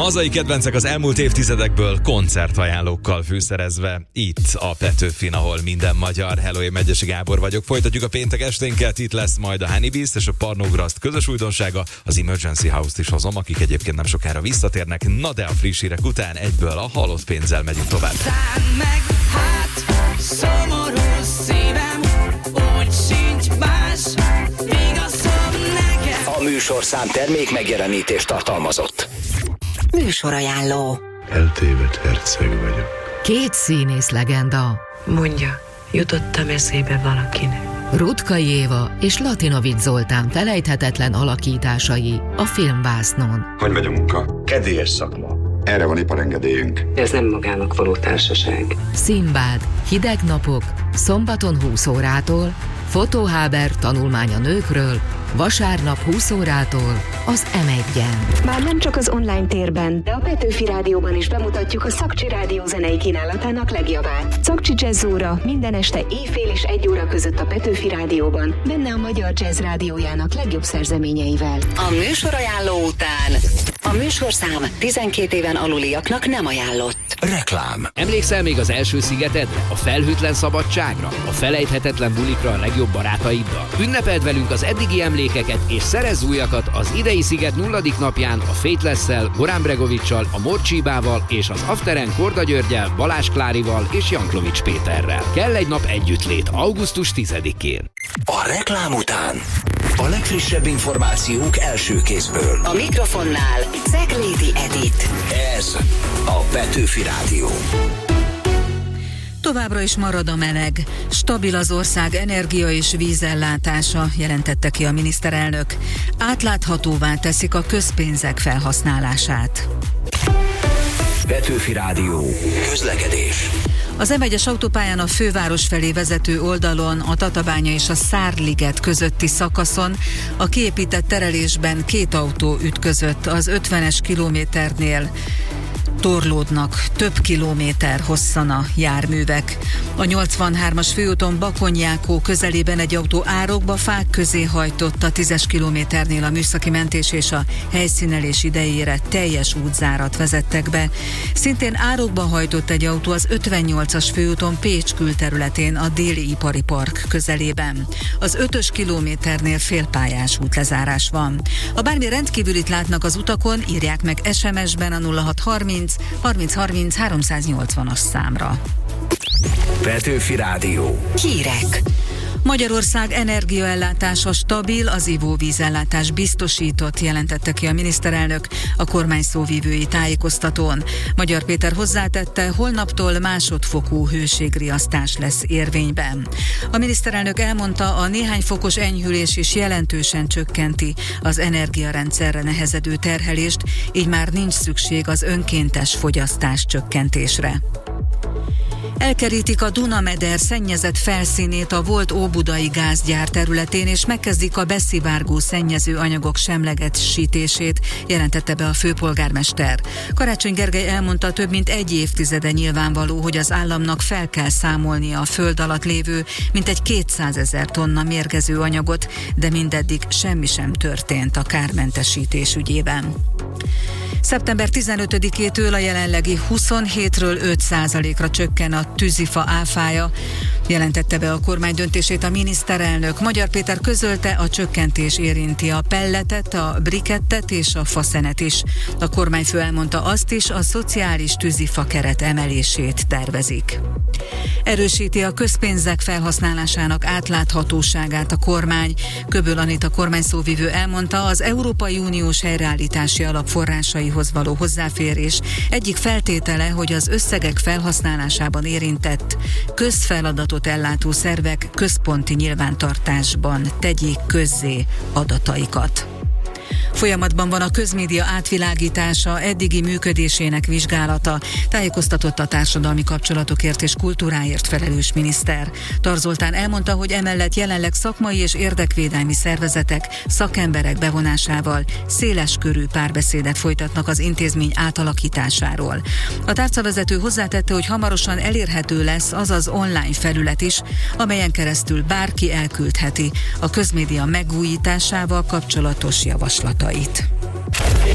Hazai kedvencek az elmúlt évtizedekből koncertajánlókkal fűszerezve itt a Petőfin, ahol minden magyar. Hello, én Megyesi Gábor vagyok. Folytatjuk a péntek esténket, itt lesz majd a Honeybeast és a Parnograszt közös újdonsága. Az Emergency House-t is hozom, akik egyébként nem sokára visszatérnek. Na de a friss hírek után egyből a halott pénzzel megyünk tovább. Szánd meg, hát, szomorú szívem, úgy sincs más, igazom nekem. A műsorszám termék megjelenítést tartalmazott. Műsorajánló. Eltévedt herceg vagyok. Két színész legenda. Mondja, jutottam eszébe valakinek. Rutkay Éva és Latinovics Zoltán felejthetetlen alakításai a filmvásznon. Hogy megy a munka? Kedélyes szakma. Erre van iparengedélyünk. Ez nem magának való társaság. Szimbád, hideg napok, szombaton 20 órától, Fotóháber tanulmány a nőkről, vasárnap 20 órától az M1-en. Már nem csak az online térben, de a Petőfi Rádióban is bemutatjuk a Szakcsi Rádió zenei kínálatának legjavát. Szakcsi Jazz óra minden este éjfél és 1 óra között a Petőfi Rádióban, benne a Magyar Jazz Rádiójának legjobb szerzeményeivel. A műsorajánló után a műsorszám 12 éven aluliaknak nem ajánlott. Reklám. Emlékszel még az első szigetedre, a felhőtlen szabadságra, a felejthetetlen bulikra a legjobb barátaiddal? Ünnepeld velünk az eddigi emlékeket és szerezz újakat az idei sziget 0. napján a Faithless-szel, Goran Bregovic-sal, a Morcsibával és az Afteren Korda Györgyel, Balázs Klárival és Janklovics Péterrel. Kell egy nap együttlét augusztus 10-én. A reklám után a legfrissebb információk első kézből. A mikrofonnál Ceglédi Edit. Ez a Petőfi Rádió. Továbbra is marad a meleg. Stabil az ország energia és vízellátása, jelentette ki a miniszterelnök. Átláthatóvá teszik a közpénzek felhasználását. Petőfi Rádió. Közlekedés. Az M1-es autópályán a főváros felé vezető oldalon, a Tatabánya és a Szárliget közötti szakaszon a kiépített terelésben 2 autó ütközött az 50-es kilométernél. Torlódnak több kilométer hosszan a járművek. A 83-as főúton Bakonyjákó közelében egy autó árokba, fák közé hajtott a 10-es kilométernél. A műszaki mentés és a helyszínelés idejére teljes útzárat vezettek be. Szintén árokba hajtott egy autó az 58-as főúton Pécs külterületén a Déli Ipari Park közelében. Az 5-ös kilométernél félpályás útlezárás van. Ha bármi rendkívülit látnak az utakon, írják meg SMS-ben a 0630 3030 380-as számra. Petőfi Rádió. Hírek. Magyarország energiaellátása stabil, az ivóvízellátás biztosított, jelentette ki a miniszterelnök a kormány szóvivői tájékoztatón. Magyar Péter hozzátette, holnaptól másodfokú hőségriasztás lesz érvényben. A miniszterelnök elmondta, a néhány fokos enyhülés is jelentősen csökkenti az energiarendszerre nehezedő terhelést, így már nincs szükség az önkéntes fogyasztás csökkentésre. Elkerítik a Duna-meder szennyezett felszínét a volt óbudai gázgyár területén, és megkezdik a beszivárgó szennyező anyagok semlegesítését, jelentette be a főpolgármester. Karácsony Gergely elmondta, több mint 1 évtizede nyilvánvaló, hogy az államnak fel kell számolnia a föld alatt lévő mintegy 200 000 tonna mérgező anyagot, de mindeddig semmi sem történt a kármentesítés ügyében. Szeptember 15-től a jelenlegi 27-ről 5%-ra csökken a tűzifa áfája, jelentette be a kormány döntését a miniszterelnök. Magyar Péter közölte, a csökkentés érinti a pelletet, a brikettet és a faszenet is. A kormányfő elmondta azt is, a szociális tűzifa keret emelését tervezik. Erősíti a közpénzek felhasználásának átláthatóságát a kormány. Köböl Anita kormányszóvivő elmondta, az Európai Uniós helyreállítási alap forrásaihoz való hozzáférés egyik feltétele, hogy az összegek felhasználásában érintett közfeladatot ellátó szervek központi nyilvántartásban tegyék közzé adataikat. Folyamatban van a közmédia átvilágítása, eddigi működésének vizsgálata, tájékoztatott a társadalmi kapcsolatokért és kultúráért felelős miniszter. Tar Zoltán elmondta, hogy emellett jelenleg szakmai és érdekvédelmi szervezetek, szakemberek bevonásával széleskörű párbeszédet folytatnak az intézmény átalakításáról. A tárcavezető hozzátette, hogy hamarosan elérhető lesz az az online felület is, amelyen keresztül bárki elküldheti a közmédia megújításával kapcsolatos javaslatait.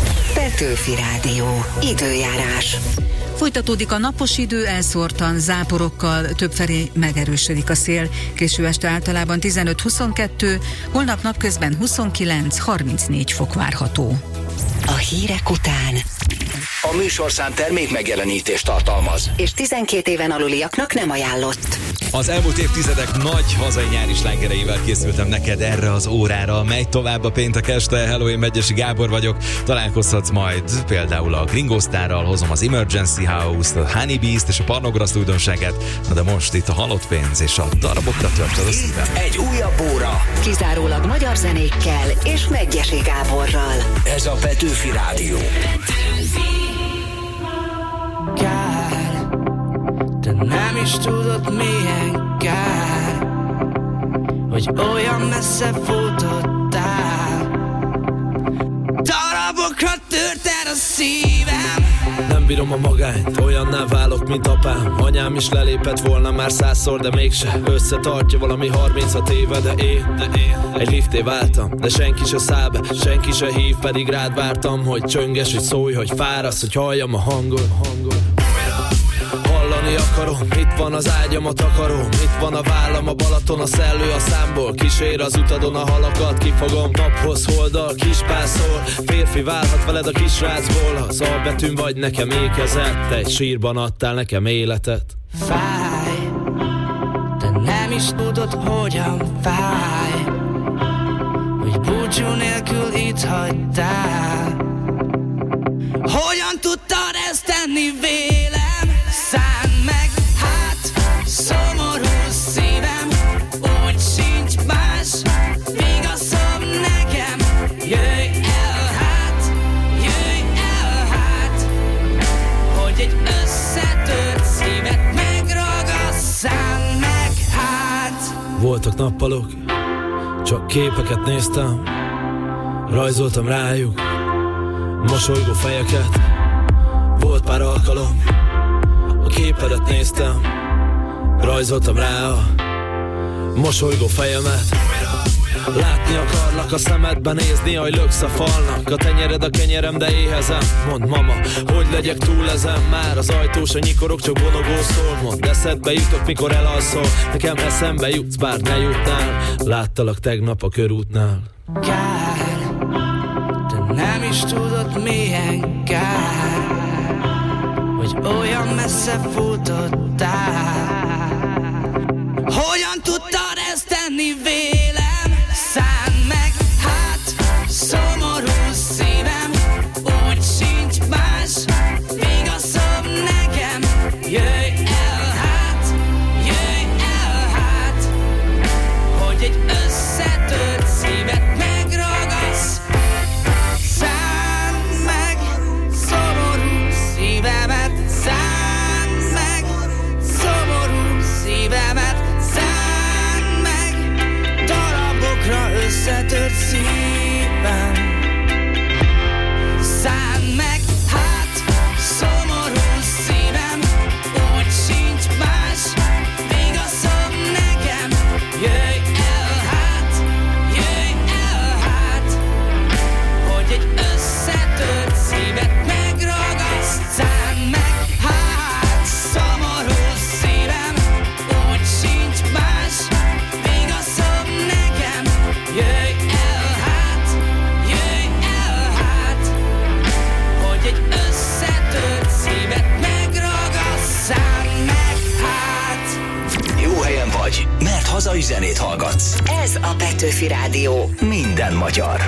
Petőfi Rádió. Időjárás. Folytatódik a napos idő, elszórtan záporokkal, többfelé megerősödik a szél. Késő este általában 15-22, holnap napközben 29-34 fok várható. A hírek után A műsorszám termék megjelenítést tartalmaz, és 12 éven aluliaknak nem ajánlott. Az elmúlt évtizedek nagy hazai nyári slágereivel készültem neked erre az órára. Megy tovább a péntek este. Hello, én Megyesi Gábor vagyok. Találkozhatsz majd például a Gringo Starral, hozom az Emergency House-t, a Honey Beast és a Parnograszt újdonságát. Na de most itt a Halott pénz és a darabokra törtöd a szívem. Egy újabb óra. Kizárólag magyar zenékkel és Megyesi Gáborral. Ez a Petőfi Rádió. Kár, de nem is tudod milyen kár, hogy olyan messze futottál. Darabokra törted a szívem. Nem bírom a magányt, olyanná válok, mint apám. Anyám is lelépett volna már 100-szor, de mégse. Összetartja valami 36 éve, de én egy lifté váltam, de senki se száll be, senki se hív, pedig rád vártam, hogy csönges, hogy szólj, hogy fárasz, hogy halljam a hangot. Hallani akarom, itt van az ágyam, a takarom, itt van a vállam, a Balaton, a szellő a számból. Kísér az utadon a halakat, kifogom naphoz, holdal, kispászol. Férfi válhat veled a kisrácból, az albetűn vagy nekem ékezett. Te egy sírban adtál nekem életet. Fáj, de nem is tudod, hogyan fáj, hogy búcsú nélkül itt hagytál. Hogyan tudtad ezt tenni vélem? Szánd meg, hát szomorú szívem, úgy sincs más igazam nekem. Jöjj el hát, hogy egy összetört szívet megragasz. Szánd meg, hát. Voltak nappalok, csak képeket néztem, rajzoltam rájuk mosolygó fejeket. Volt pár alkalom, a képedet néztem, rajzoltam rá a mosolygó fejemet. Látni akarlak a szemedben, nézni, ahogy löksz a falnak. A tenyered a kenyerem, de éhezem. Mondd mama, hogy legyek túl ezen. Már az ajtós a nyikorok, csak bonogó szól. Mondd, eszedbe jutok, mikor elalszol. Nekem eszembe jutsz, bár ne jutnál. Láttalak tegnap a körútnál. Kár, de nem is tudod milyen kár, hogy olyan messze futottál. Hogyan tudtad ezt tenni vélem? Szánd meg, hát szomorú szívem, úgy sincs más igazam nekem. Jöjj el hát, hogy egy összetört szívet megragasz. Szánd meg szomorú szívemet, szánd meg szomorú szívemet, szánd meg darabokra összetört szívem. Szánd meg, hát szomorú szívem, úgy sincs más igazam nekem. Jöjj el hát, hogy egy összetört szívet megragasz. Szánd meg, hát szomorú szívem, úgy sincs más igazam nekem. Jöjj el hát, hogy egy összetört szívet megragasz. Szánd meg, hát. Jó helyen vagy, mert hazai zenét hallgatsz. Ez a Petőfi Rádió. Minden magyar.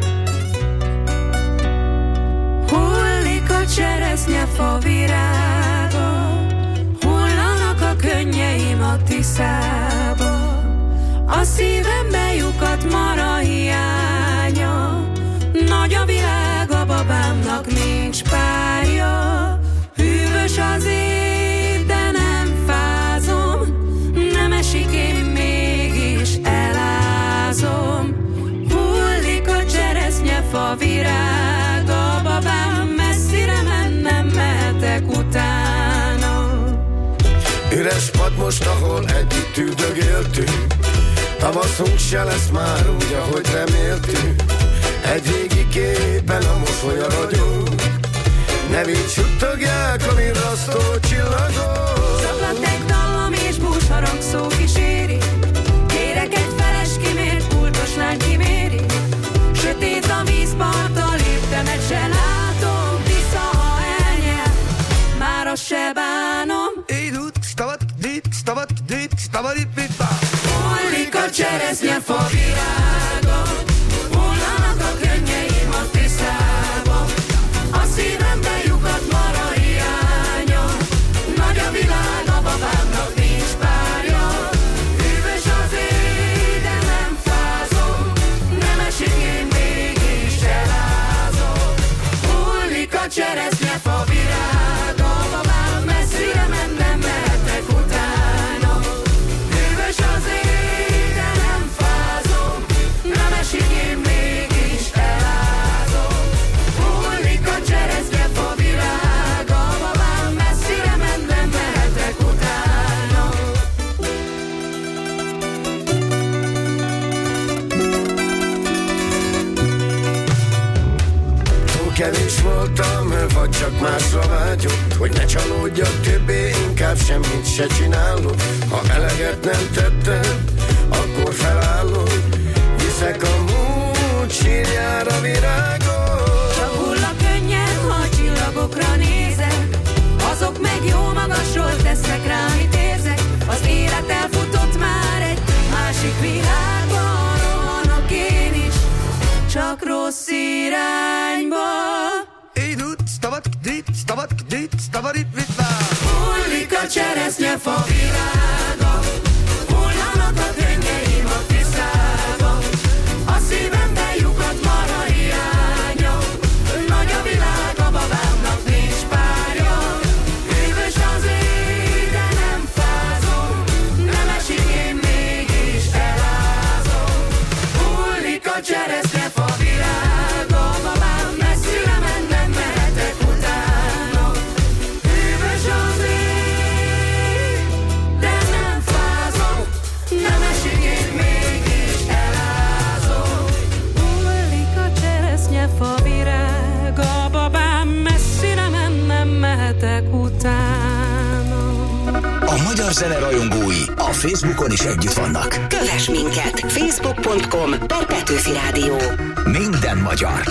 Hullik a cseresznyefa virága, hullanak a könnyeim a Tiszába. A szívembe lyukadt mara hiánya, nagy a világ, a babámnak nincs párja. Hűvös az év, de nem fázom, nem esik, én mégis elázom. Hullik a cseresznyefa virága, babám messzire mennem, mehetek utána. Üres pad most, ahol együtt üldögéltünk, tavaszunk se lesz már úgy, ahogy reméltünk. egy régi képen a mosolya ragyog. Nevét suttogják a virrasztó csillagok. Zaklatek dallam és búsharang szó kíséri. Kérek egy feles kimért, pultos lány kiméri. Sötét a vízparttal, léptemet se látom. Tisza, ha elnyel, már azt se bánom. Hullik a cseresznyefa virága, hullanak a könnyeim a Tiszába. A szívemben lyukat mar a hiánya, nagy a világ, a babámnak nincs párja. Hűvös az éj, de nem fázom, nem esik, én mégis elázom. Hullik a cseresznyefa virága, babám messzire mennem, mehetek utána. Hűvös az éj, de nem fázom, nem esik, én mégis elázom. Hullik a cseresznyefa virága, babám messzire mennem, mehetek utána. Túl kevés voltam, vagy csak másra vágyott, hogy ne csalódjak többé, inkább semmit se csinálok. Ha eleget nem tettem, akkor felállok, viszek a múlt sírjára virágot. Csak hull a könnyed, ha a csillagokra nézek, azok meg jó magasról tesznek rá, mit érzek. Az élet elfutott már egy másik világban, rohanok én is, csak rossz irányba. Hullik a cseresznyefa virága, hullanak a könnyeim a Tiszába. A szívemben lyukat mar a hiánya, nagy a világ, a babámnak nincs párja. Hűvös az éj, de nem fázom, nem esik, én mégis elázom. Hullik a cseresznyefa virága, babám messzire mennem, mehetek utána. Hűvös az éj, de nem fázom, nem esik, én mégis elázom. Hullik a cseresznyefa virága, babám messzire mennem, mehetek utána. A magyar zene rajongói a Facebookon is együtt vannak. Kövess minket! Facebook.com/Petőfi Rádió. Minden magyar.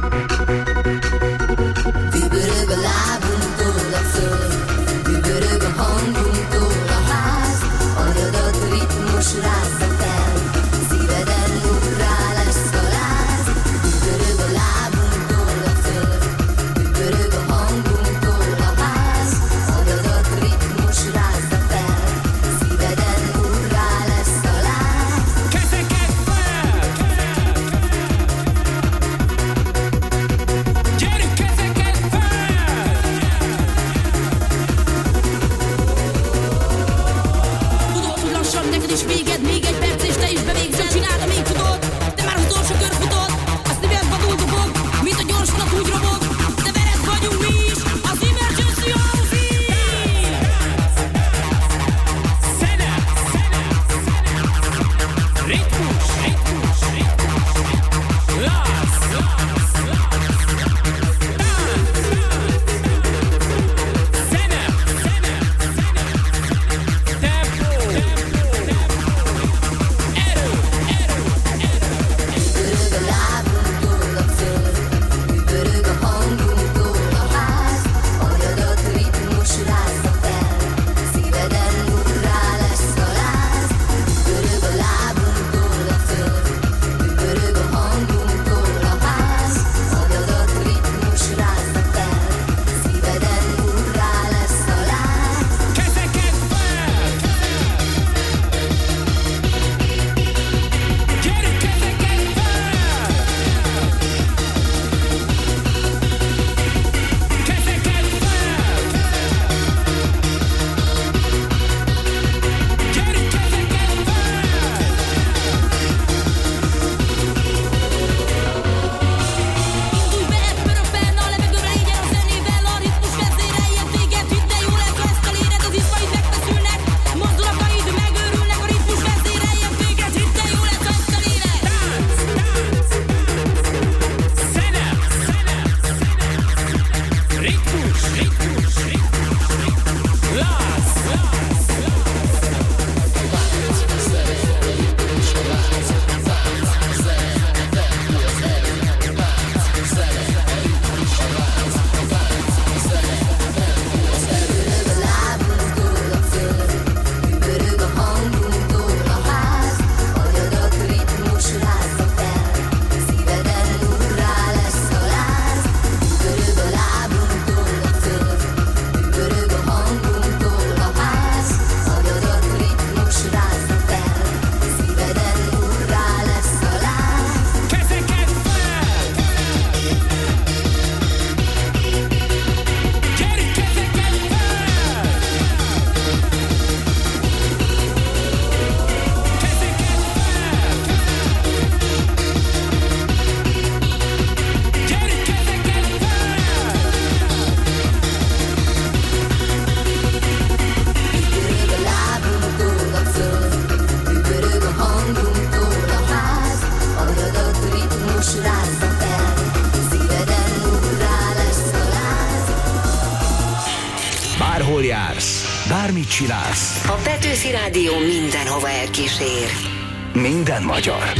Dübörög a lábunktól a föld, dübörög a hangunktól a ház, agyadat ritmus rázza fel, szíveden urrá lesz a láz. Dübörög a lábunktól a föld, dübörög a hangunktól a ház, agyadat ritmus rázza fel, szíveden urrá lesz a láz. Kezeket fel! bármit csinálsz. A Petőfi Rádió mindenhova elkísér. Minden magyar.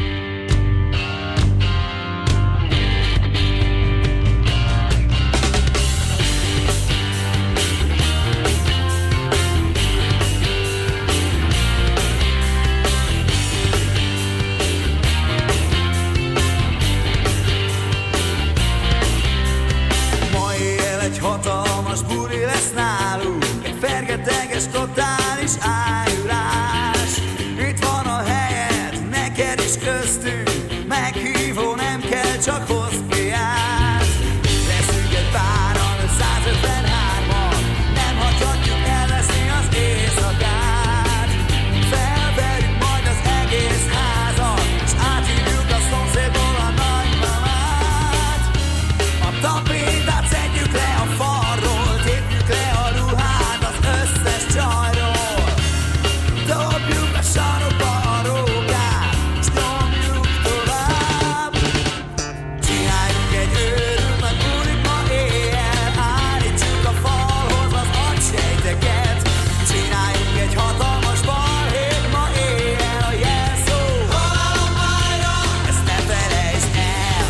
Hatalmas buli lesz nálunk, egy fergeteges totális ájulás. Itt van a helyed, neked is köztünk, meghívó nem kell, csak hozd ki át. Leszünk egy páran, 153-an, nem hagyhatjuk elveszni az éjszakát. Felverjük majd az egész házat, s áthívjuk a szomszédból a nagymamát. A tapétát szedjük le a falról, tépjük le a ruhát az összes csajról. Dobjuk a sarokba a rókát, s nyomjuk tovább. Csináljunk egy őrült nagy bulit ma éjjel, állítsuk a falhoz az agysejteket. Csináljunk egy hatalmas balhét ma éjjel, a jelszó halálommára, ezt ne felejtsd el.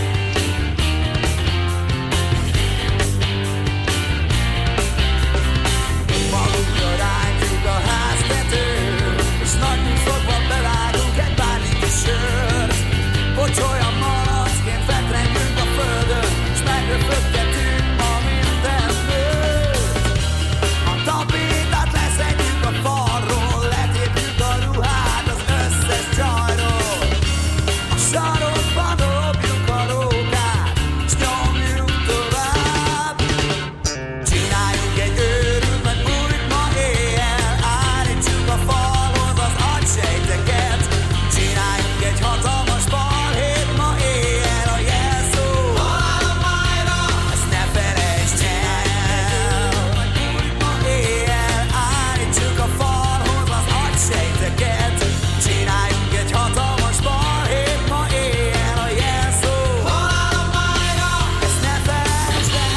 Magunkra rántjuk a háztetőt, és nagy buszokban bevágunk egy pár liter sört. Pocsolyan malacként fetrenjünk a földön, s megröpödtetünk a mindennőt. A tapétát leszedjük a falról, letépjük a ruhát az összes csajról. A sarokba dobjuk a rókát, s nyomjuk tovább. Csináljunk egy őrült nagy bulit ma éjjel, állítsuk a falhoz az agysejteket. Csináljunk egy hatalmas balhét ma éjjel, a jelszó halálommára, ezt ne felejtsd el. Nagy bulit ma éjjel, állítsuk a falhoz az agysejteket. Csináljunk egy hatalmas balhét ma éjjel, a jelszó halálommára, ezt ne felejtsd el.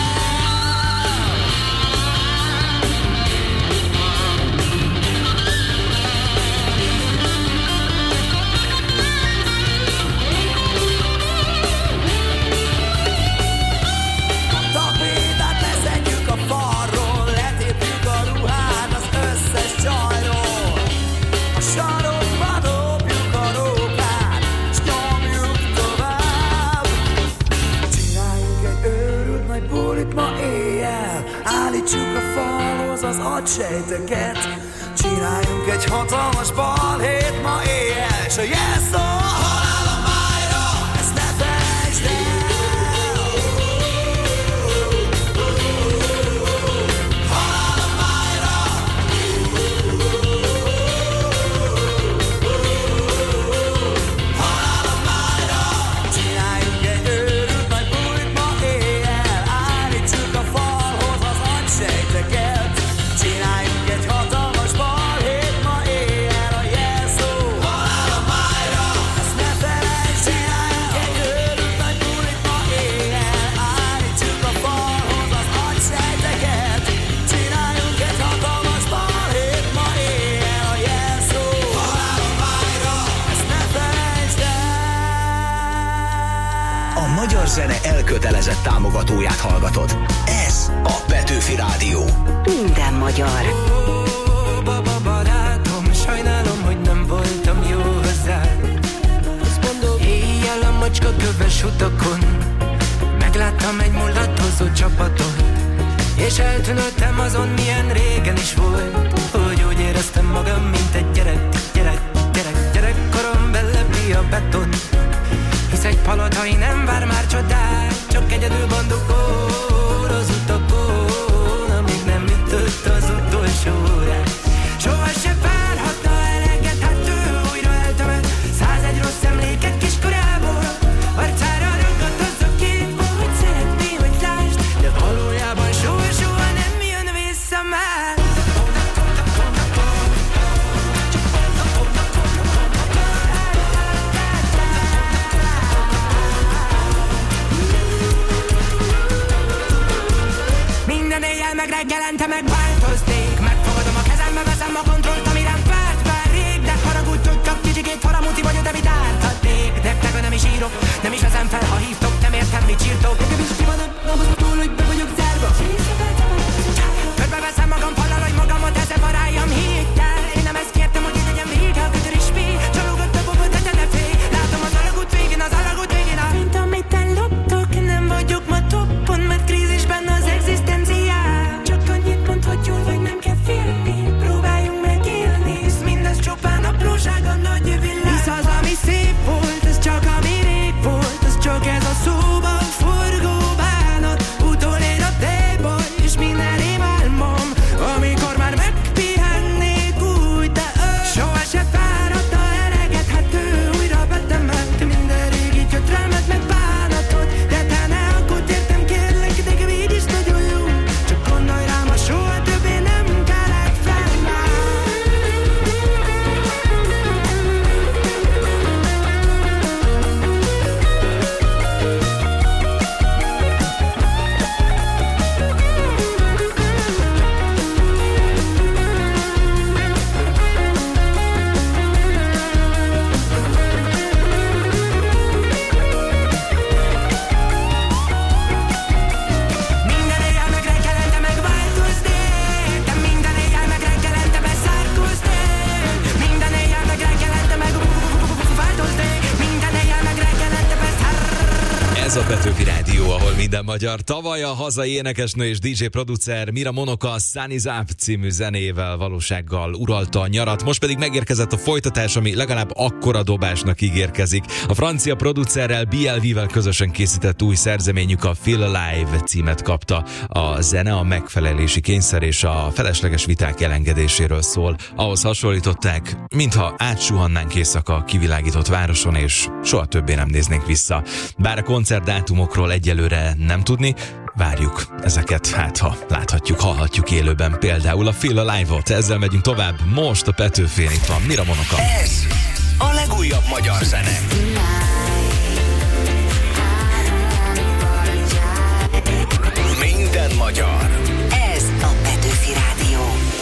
A tapétát leszedjük a falról, letépjük a ruhát az összes csajról. A sarokba dobjuk a rókát, s nyomjuk tovább. Csináljunk egy őrült nagy bulit ma éjjel, állítsuk a falhoz az agysejteket. Csináljunk egy hatalmas balhét ma éjjel, s a jelszó halálommára, ezt ne felejtsd el. Halálommára. Halálommára. Csináljunk egy őrült nagy bulit ma éjjel, állítsuk a falhoz az agysejteket. Csináljunk egy hatalmas balhét ma éjjel, a jelszó halálommára, ezt ne felejtsd. Csináljunk egy őrült nagy bulit ma éjjel, állítsuk a falhoz az agysejteket. Csináljunk egy hatalmas balhét ma éjjel, a jelszó halálommára, ezt ne felejtsd el. A magyar zene elkötelezett támogatóját hallgatod. Ez a Petőfi Rádió. Minden magyar. Baba barátom, sajnálom, hogy nem voltam jó hozzád. Éjjel a macska köves utakon megláttam egy mulatozó csapatot, és eltűnődtem azon, milyen régen is volt, hogy úgy éreztem magam, mint egy gyerekkorom bellepi a beton. Hisz egy palotai nem vár már csodát, csak egyedül bandukor az utakon, amíg nem ütött az utolsó órát. Soha se várhatna eleget, hát ő újra eltemet 101 rossz emléket kiskorából. Arcára ragadt az a kép, hogy szeretné, hogy lásd, de valójában soha nem jön vissza már. Minden éjjel megreggelente megváltoznék, megfogod Ez a Petőfi Rádió, ahol minden magyar. Tavaly a hazai énekesnő és DJ producer Mira Monoka Sun Is Up című zenével valósággal uralta a nyarat, most pedig megérkezett a folytatás, ami legalább akkora dobásnak ígérkezik. A francia producerrel BLV-vel közösen készített új szerzeményük, a Feel Alive címet kapta. A zene a megfelelési kényszer és a felesleges viták elengedéséről szól. Ahhoz hasonlították, mintha átsuhannánk éjszaka kivilágított városon, és soha többé nem néznénk vissza. Bár a koncertdátumokról egyelőre nem tudni, várjuk ezeket, hát ha láthatjuk, hallhatjuk élőben, például a Feel Alive-ot. Ezzel megyünk tovább, most a Petőfén, itt van Mira Monoka. Ez a legújabb magyar zene. Minden magyar. Ez a Petőfi Rádió.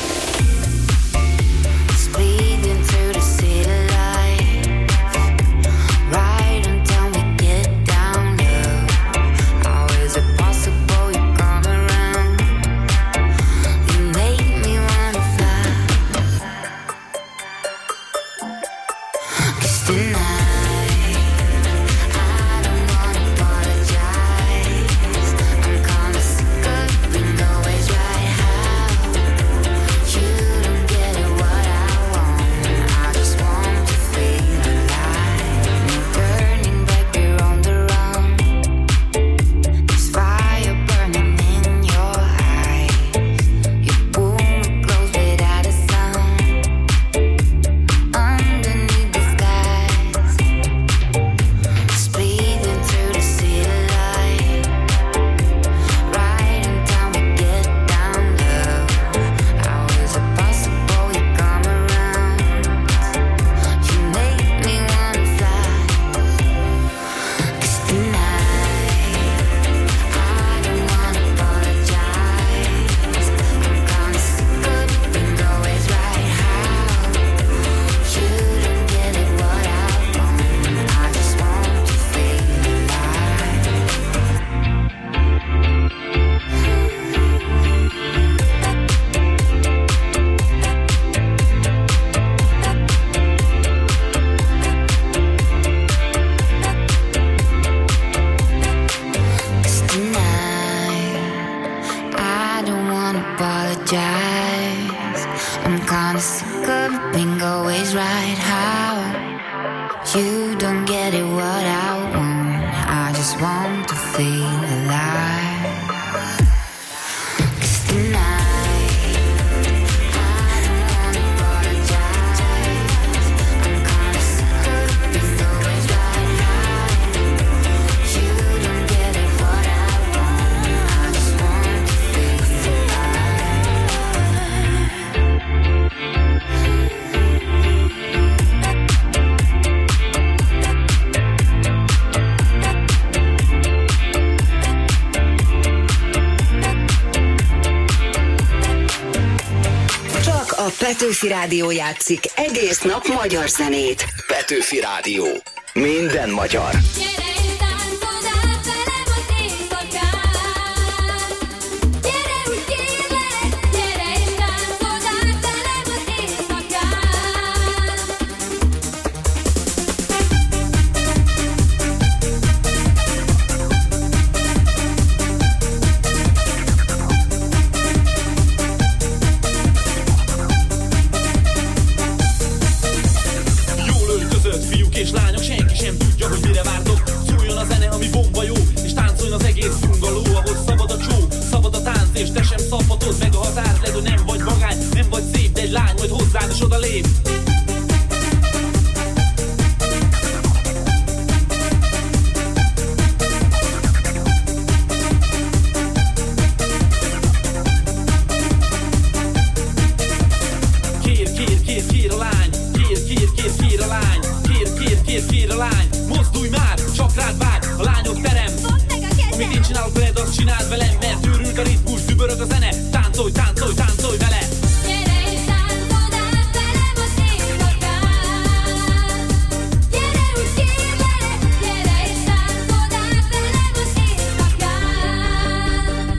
Petőfi Rádió játszik egész nap magyar zenét. Petőfi Rádió. Minden magyar. És lányok, senki sem tudja, hogy mire vártok. Szóljon a zene, ami bomba jó, és táncoljon az egész bungaló, ahol szabad a csó, szabad a tánc, és te sem szabhatod meg a határt. Lehet, hogy nem vagy vagány, nem vagy szép, de egy lány majd hozzád is oda lép. Kér a lány, kér a lány. Kér a lány, mozdulj már, csak rád vár, a lányok terem. Amíg én csinálok veled, azt csináld velem, mert őrült a ritmus, dübörög a zene. Táncolj, táncolj, táncolj vele. Gyere és táncold át velem az éjszakán. Gyere, úgy kérlek, gyere és táncold át velem az éjszakán.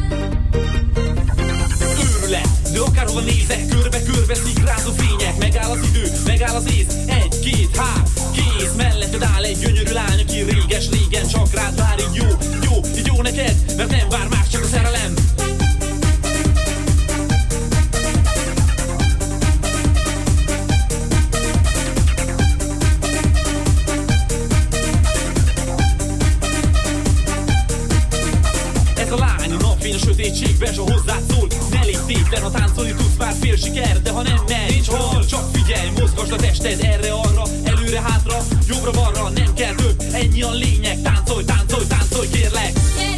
Őrület, de akárhova nézek, körbe-körbe szikrázó fények. Megáll az idő, megáll az ész, 1, 2, 3, kész. Melletted áll egy gyönyörű lány, aki réges-régen csak rád vár, így jó. sötétségbe, s a hozzád szól. Ne légy tétlen, ha táncolni tudsz, már fél siker. De ha nem mer, nincs hol, csak figyelj, mozgasd a tested erre-arra, előre-hátra, jobbra-balra. Nem kell több, ennyi a lényeg. Táncolj, táncolj, táncolj, kérlek.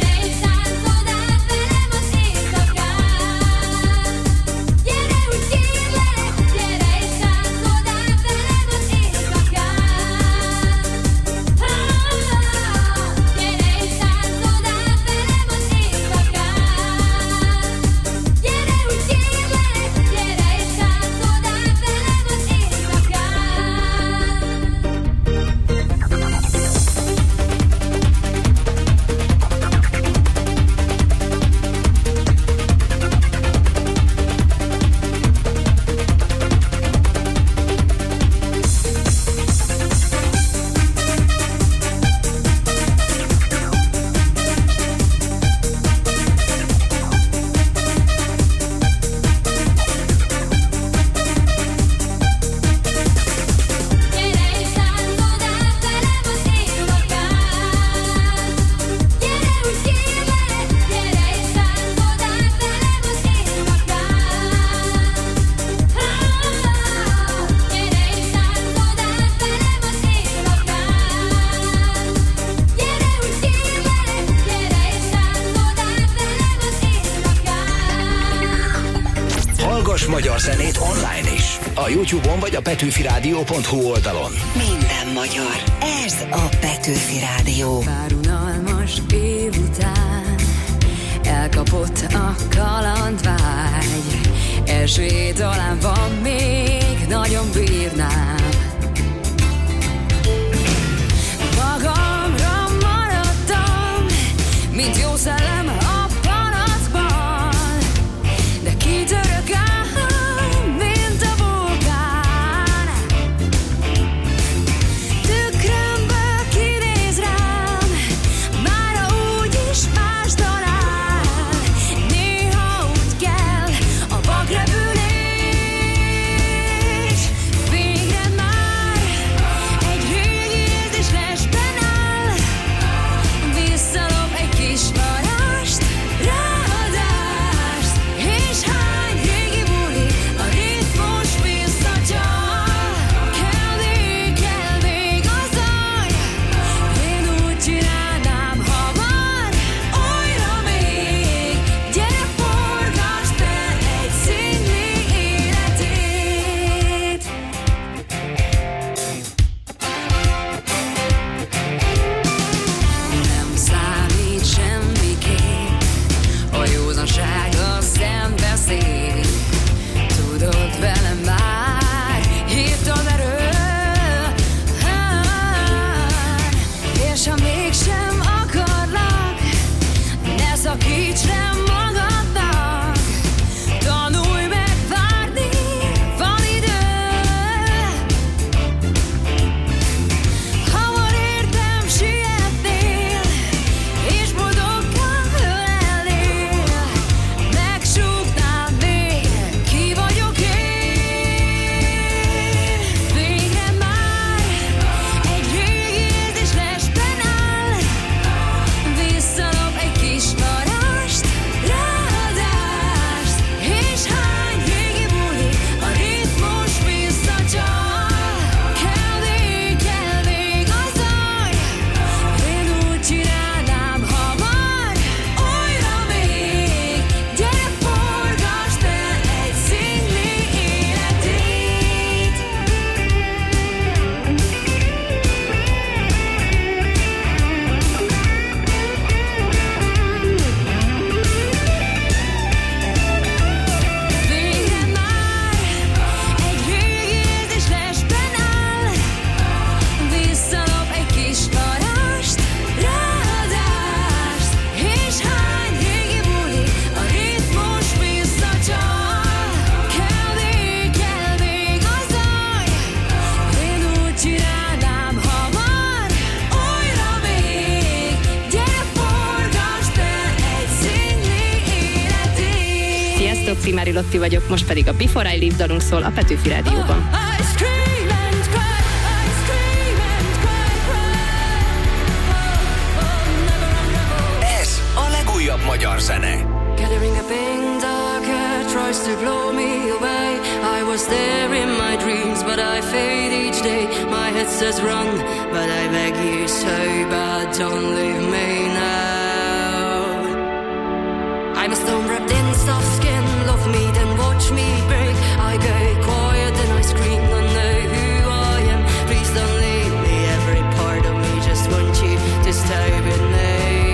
Magyar zenét online is. A YouTube-on vagy a petőfiradio.hu oldalon. Minden magyar. Ez a Petőfi Rádió. Pár unalmas év után elkapott a kalandvágy. Első talán van még, nagyon bírnám. Magamra maradtam, mint jó szellem a panaszban, de kitörök ám, mint a vulkán. Tükrömből kinéz rám, mára úgyis más talál. Néha úgy kell a vakrepülés, végre már egy régi érzés lesben áll. Visszalop egy kis varást, ráadást, és hány régi buli, a ritmus visszacsal. Kell még a zaj, én úgy csinálnám, ha van újra még. Gyere, forgasd fel egy színli életét. Nem számít semmiképp, a józanság a szembeszél. Tudod, velem már hívtad erről, és ha mégsem akarlak, ne szakíts rám magadnak. Tanulj meg várni, van idő. Hamar értem, sietnél, és boldoggan ölelnél. Megsúgnál még, ki vagyok én. Végre már egy régi érzés lesben áll. Visszalop egy kis varást, ráadást, és hány régi buli, a ritmus visszacsal. Kell még a zaj, én úgy csinálnám, ha van újra még. Gyere, forgasd fel egy színli életét. Végre már egy régi érzés lesben áll. Visszalop egy kis varást, ráadást, és hány régi buli, a ritmus visszacsal. Kell még a zaj, én úgy csinálnám, ha van újra még. Gyere, forgasd fel egy színli életét. Sziasztok, Primári Lotti vagyok, most pedig a Before I Leave dalunk szól a Petőfi Rádióban. I scream and cry, I scream and cry, Ez a legújabb magyar zene. Gathering there in my dreams, but I fade each day. My head says run, but I beg you so bad, don't leave me now. I'm a stone wrapped in soft skin, love me then watch me break. I go quiet and I scream, don't know who I am. Please don't leave me, every part of me just want you to stay with me.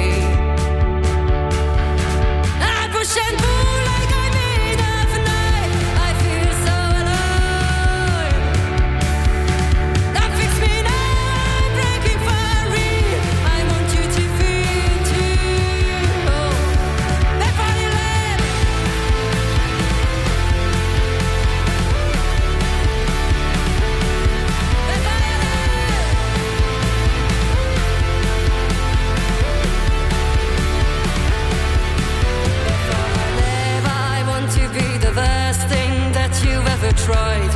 I push and pull like I made of night. I feel so alive. That fix me now, I'm breaking for real. I want you to feel too. Oh, that fire lamp. I want to be the best thing that you've ever tried.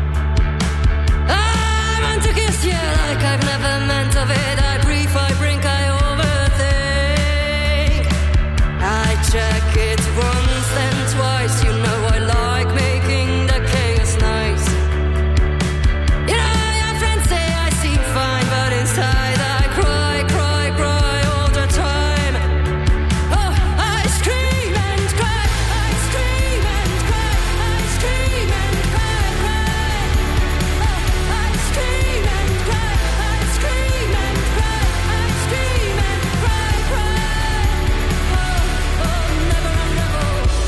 I want to kiss you like I've never meant of it. I brief, I brink, I overthink. I check it once, then twice. You know I like making the chaos nice. You know your friends say I seem fine, but inside I cry, cry, cry all the time. Oh, I scream and cry, I scream and cry, I scream and cry, cry. Oh, I scream and cry, I scream and cry, I scream and cry, cry. Oh, oh, never, never.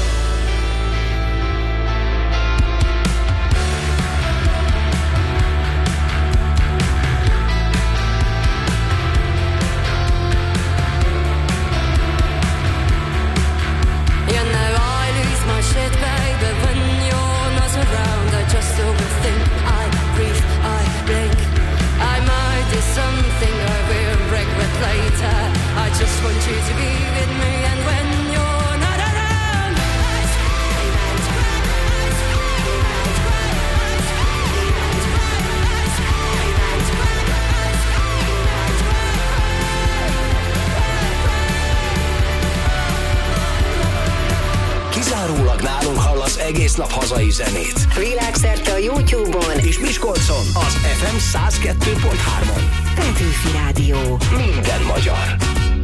You know I lose my shit, baby, when you're not around. I just overthink, I breathe, I blink. I might do something I will regret later. I just want you to be with me, and when you're not around, I scream and cry, I scream and cry, I scream and cry, I scream and cry, I scream and Kizárólag nálunk hallasz egész nap hazai zenét. Világszerte a YouTube-on És Miskolcon az FM 102.3-on. Petőfi Rádió. Minden magyar.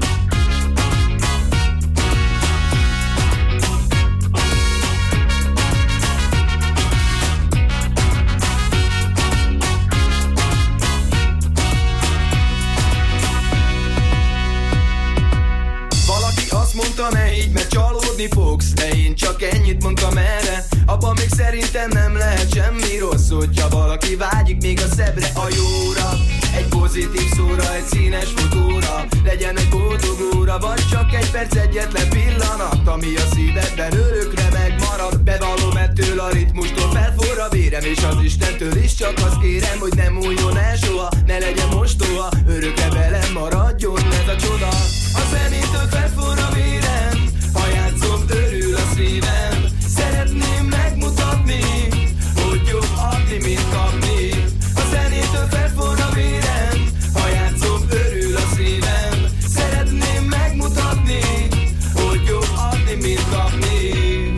Valaki azt mondta, ne így, mert csalódni fogsz. De én csak ennyit mondtam erre. Abban még szerintem nem lehet semmi rossz, hogyha valaki vágyik még a szebbre, a jóra. Egy pozitív szóra, egy színes fotóra. Legyen egy boldog óra, vagy csak egy perc, egyetlen pillanat, ami a szívedben örökre megmarad. Bevallom, ettől a ritmustól felforr a vérem, és az Istentől is csak azt kérem, hogy nem múljon el soha, ne legyen mostoha, örökre velem maradjon ez a csoda. A zenétől felforr a vérem, ha játszom, örül a szívem. Szeretném megmutatni, hogy jobb adni, mint kapni. A zenétől felforr a vérem, ha játszom, örül a szívem. Szeretném megmutatni, hogy jobb adni, mint kapni.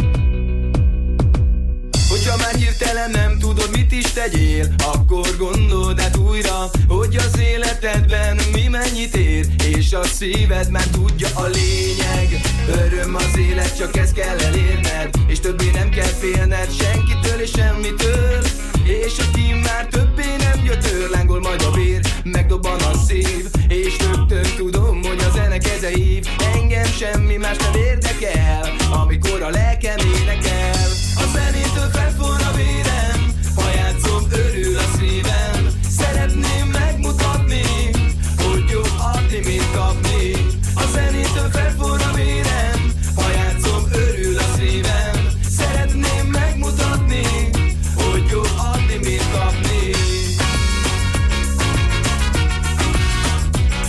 Hogyha már hirtelen nem tudod, mit is tegyél, akkor gondold át újra, hogy az életedben mi mennyit ér, és a szíved már tudja a lényeg. Öröm az élet, csak ezt kell elérned, és többé nem kell félned senkitől és semmitől. És aki már többé nem gyötör, lángol majd a vér, megdobban a szív, és rögtön tudom, hogy a zene keze hív. Engem semmi más nem érdekel, amikor a lelkem énekel. A zenétől felforr a vérem, ha játszom, örül a szívem. Szeretném megmutatni, hogy jobb adni, mint kapni. A zenétől felforr a vérem, ha játszom, örül a szívem. Szeretném megmutatni, hogy jobb adni, mint kapni.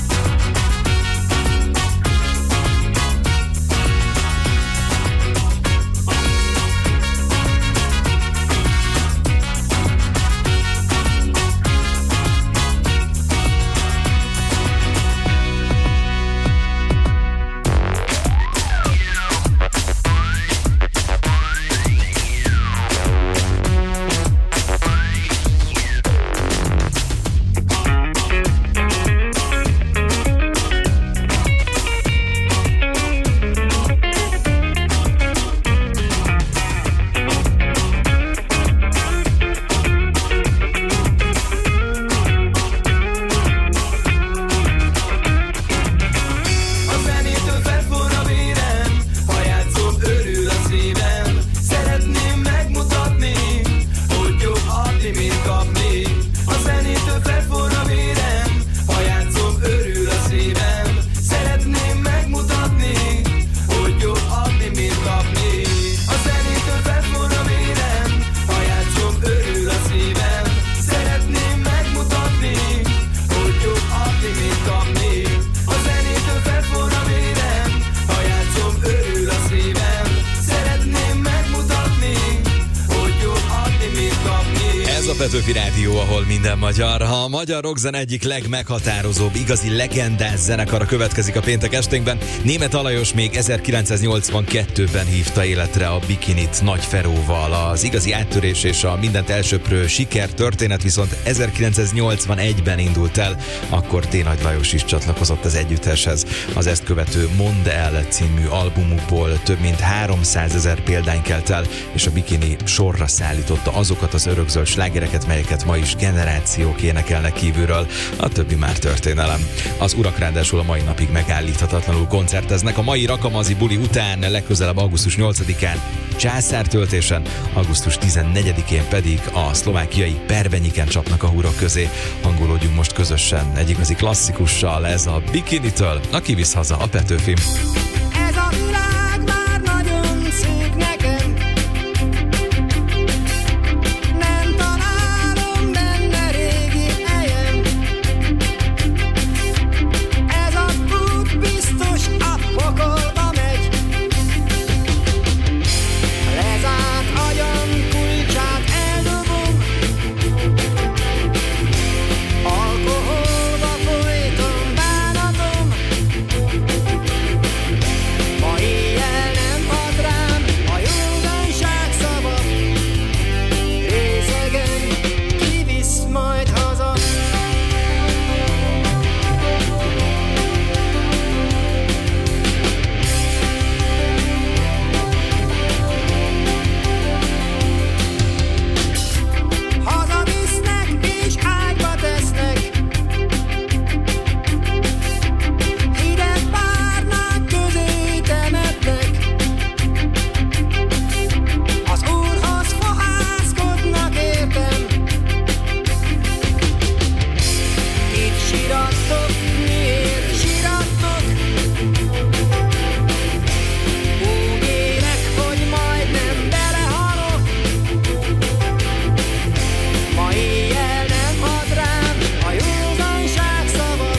Petőfi Rádió, ahol minden magyar. A magyar rockzene egyik legmeghatározóbb, igazi legendás zenekara következik a péntek esténkben. Németh Alajos még 1982-ben hívta életre a Bikinit Nagy Feróval. Az igazi áttörés és a mindent elsöprő sikertörténet viszont 1981-ben indult el, akkor T. Nagy Lajos is csatlakozott az együtteshez. Az ezt követő Mondd el című albumukból több mint 300 000 példány kelt el, és a Bikini sorra szállította azokat az örökzöld slágereket, melyeket ma is generációk énekelnek kívülről, a többi már történelem. Az urak ráadásul a mai napig megállíthatatlanul koncerteznek. A mai Rakamazi buli után legközelebb augusztus 8-án császártöltésen, augusztus 14-én pedig a szlovákiai Perbenyiken csapnak a húrok közé. Hangolódjunk most közösen egy igazi klasszikussal, ez a Bikinitől, aki visz haza a Petőfi. Ez a világ már nagyon szűk nekem, nem találom benne régi helyem. Ez a út biztos a pokolba megy, lezárt agyam kulcsát eldobom, alkoholba folyton bánatom. Ma éjjel nem ad rám a józanság szava, részegen kivisz majd haza. Hazavisznek és ágyba tesznek, hideg párnák közé temetnek. Az Úrhoz fohászkodnak értem, itt sirattok, miért sirattok? Úgy élek, hogy majdnem belehalok. Ma éjjel nem ad rám a józanság szava,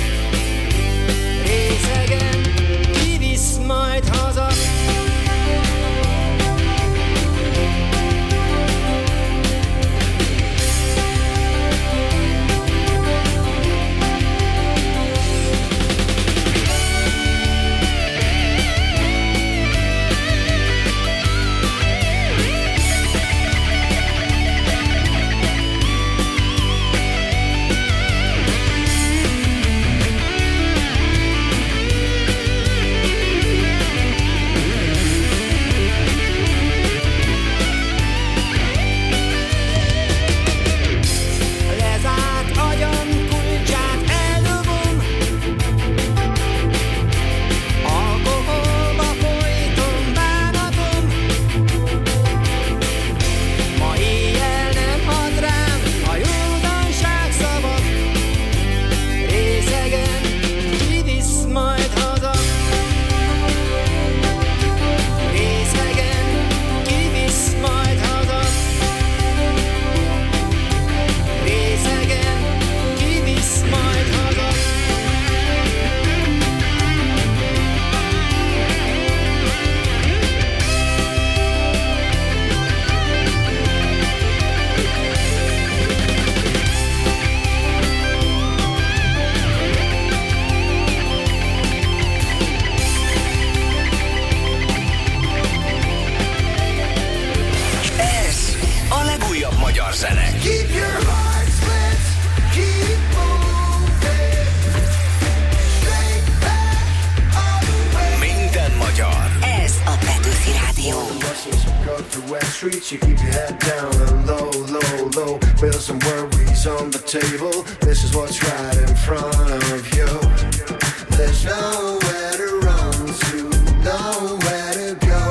részegen kivisz majd haza. Lezárt agyam kulcsát eldobom, alkoholba folyton bánatom. Ma éjjel nem ad rám a józanság szava, részegen kivisz majd haza. Részegen kivisz majd haza. Részegen kivisz majd haza. Ez a legújabb magyar zene. Keep your heart split, keep moving, straight back all the way. Minden magyar. Ez a Petőfi Rádió. Go through West Street, you keep your head down and low, low, low. Build some worries on the table. This is what's right in front of you. There's nowhere to run to, nowhere to go.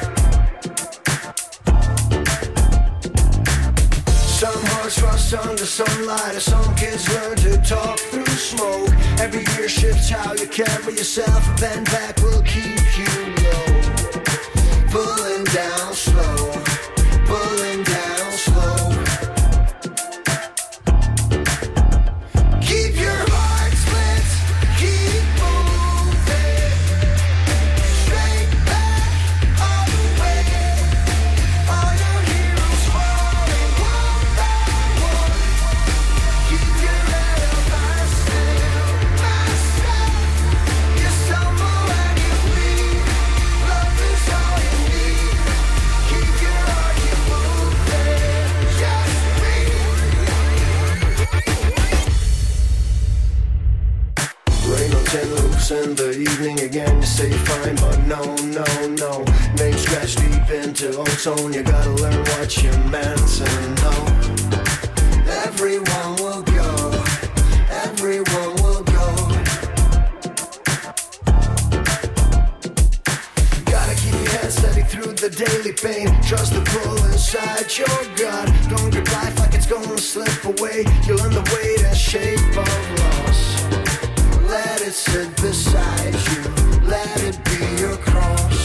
Some hearts rust under sunlight, and some kids learn to talk through smoke. Every year shifts how you carry yourself, a bend back will keep you low. Pulling down slow, pulling down slow. Keep your heart split, keep moving, straight back all the way. All your heroes falling one by one. and loose in the evening again. You say you're fine, but no, no, no. Name scratched deep into ozone. You gotta learn what you're meant to know. Everyone will go. Everyone will go. Gotta keep your head steady through the daily pain. Trust the pull inside your gut. Don't get life like it's gonna slip away. You'll learn the weight and shape of loss. Let it sit beside you. Let it be your cross.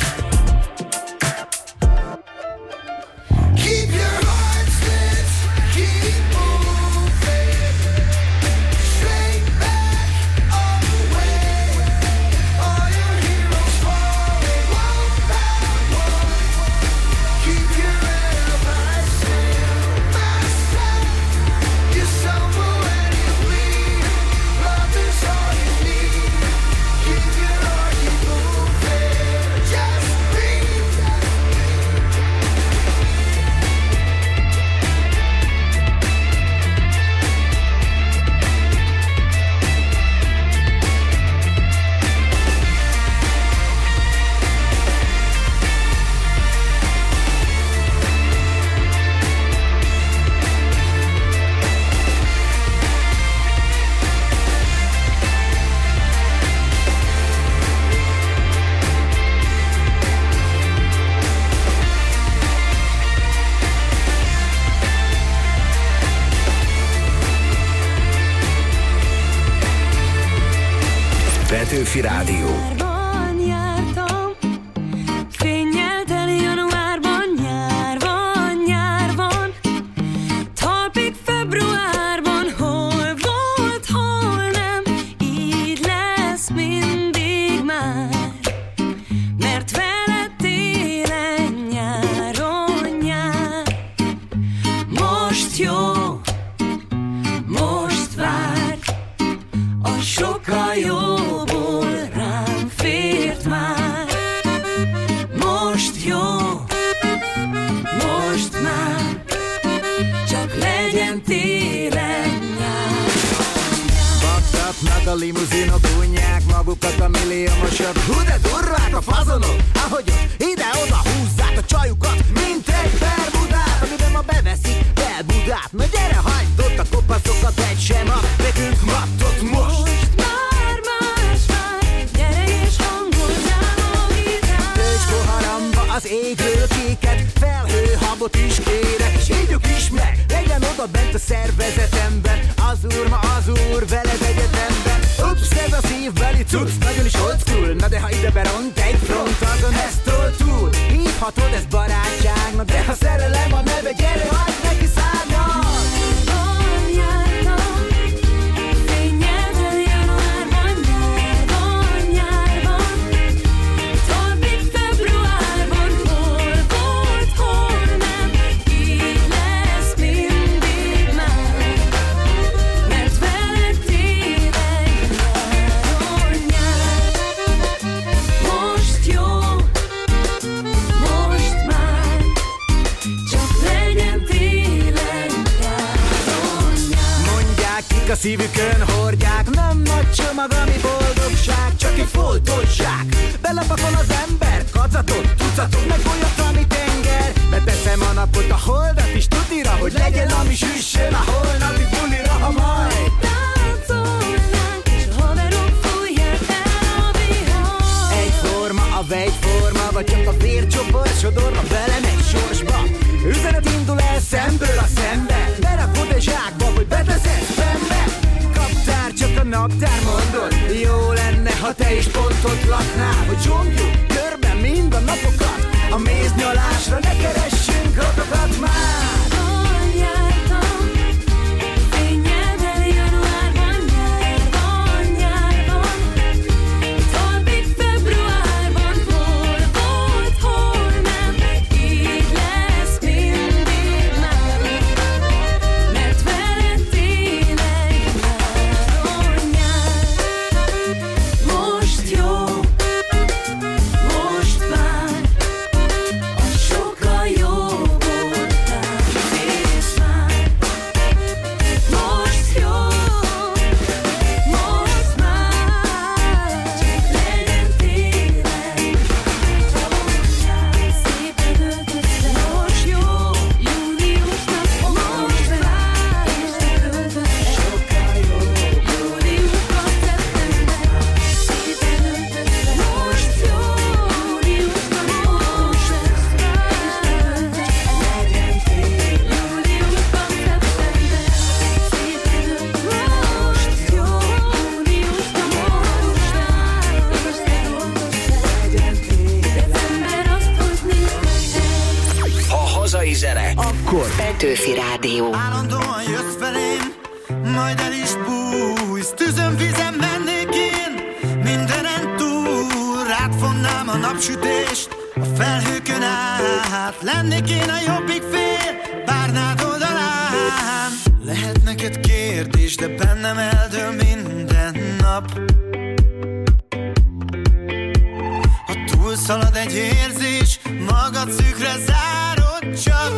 Keep your heart steady. Keep moving. Straight back all the way. All your heroes falling one by one. Keep your head up high, still my side. You're somewhere when you bleed. Love is all you need. Keep your heart, keep moving. Just breathe. Petőfi Rádió. Januárban jártam, fénnyel teli januárban, nyár van. Talpig februárban, hol volt, hol nem, így lesz mindig már. Mert veled télen, nyáron nyár. Most jó, most vár, a sokkal jóból rám fért már. Most jó, most már, csak legyen télen nyár. Baktatnak a limuzinok, unják magukat a milliómosok. Hú de durvák a fazonok, ahogy ott ide-oda húzzák a csajukat, mint egy Bermudát, amiben ma beveszik Belbudát. Na gyere, hagyd ott a kopaszokat, egy sem ad nekünk mattot most. Most már más vár, gyere és hangozzál a gitár. Töltsd poharamba az égről kéket, felhőhabot is kérek, és ígyuk is meg, legyen oda bent a szervezetemben. Az úr ma az úr, veled egyetemben. Ups, ez a szívbeli cucc, nagyon is old school. Na de ha ide beront egy front, azon eztől túl hívhatod ezt barátságnak, de ha szerelem a neve, gyere, hagyd neki szárnyat. Januárban jártam, fénnyel teli januárban, nyár van. Talpig februárban, hol volt, hol nem, így lesz mindig már. Mert veled télen, nyáron nyár. Most jó, most már, csak legyen télen, nyáron nyár. Mondják, kik a szívükön hordják, nem nagy csomag, ami boldogság, csak egy foltozsák. Belepakol az ember, kacatot, tucatot, meg olyat, ami tenger. Beteszem a napot, a holdat is tutira, hogy legyen, ami süssön a holnapi bulira, ha majd Táncolnánk, és a haverok fújják el a vihar. egyforma a vegyforma, vagy csak a vércsoport sodorna velem egy sorsba. Üzenet indul el szemből a szembe, berakod egy zsákba, hogy beteszed szembe. Kaptár, csak a naptár mondod, jó lenne, ha te is pont ott laknál, hogy zsongjuk körben mind a napokat, a méznyalásra ne keressünk rotokat már. Januárban jártam, fénnyel teli januárban, nyár van. Talpig februárban, hol volt, hol nem, így lesz mindig már. Mert veled télen, nyáron nyár. Most jó, most vár, a sokkal jóból rám Petőfi Rádió. Állandóan jössz felém, majd el is bújsz. Tűzön, vízen mennék én, mindenen túl. Rád fonnám a napsütést, a felhőkön át. Lennék én a jobbik fél, párnád oldalán. Lehet neked kérdés, de bennem eldől minden nap. Ha túlszalad egy érzés, magad szűkre zárod csak.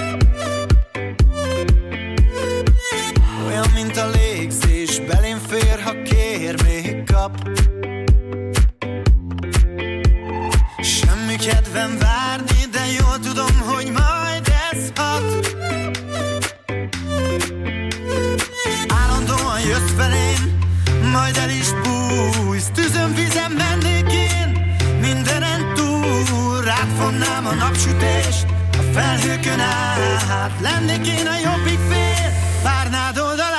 Olyan, mint a légzés, belém fér, ha kér, még kap. Semmi kedvem várni, de jól tudom, hogy majd ez hat. Állandóan jössz felém, majd el is bújsz. Tűzön, vízen mennék én, mindenen túl. Rád fonnám a napsütést, a felhőkön át. Lennék én a jobbik fél, párnád oldalán.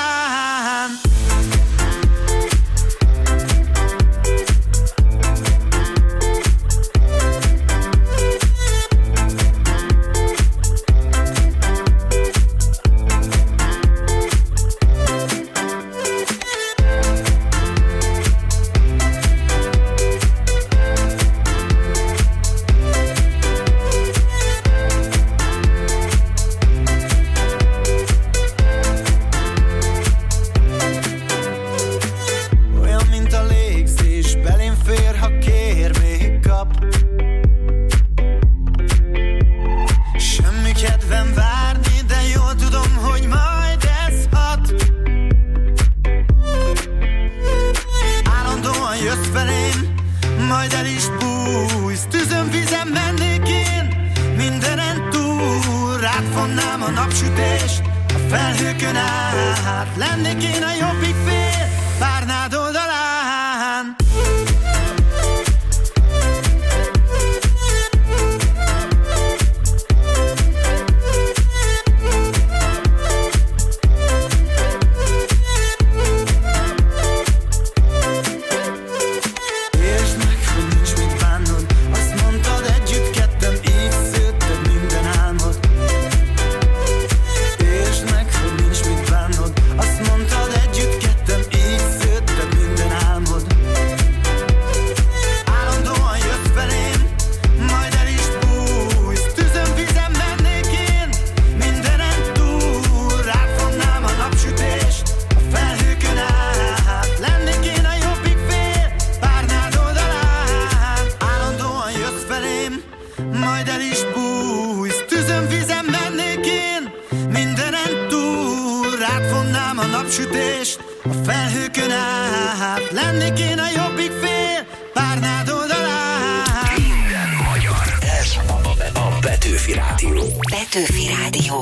Petőfi Rádió.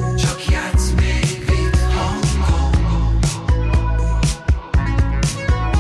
Csak játsz még itt hangom.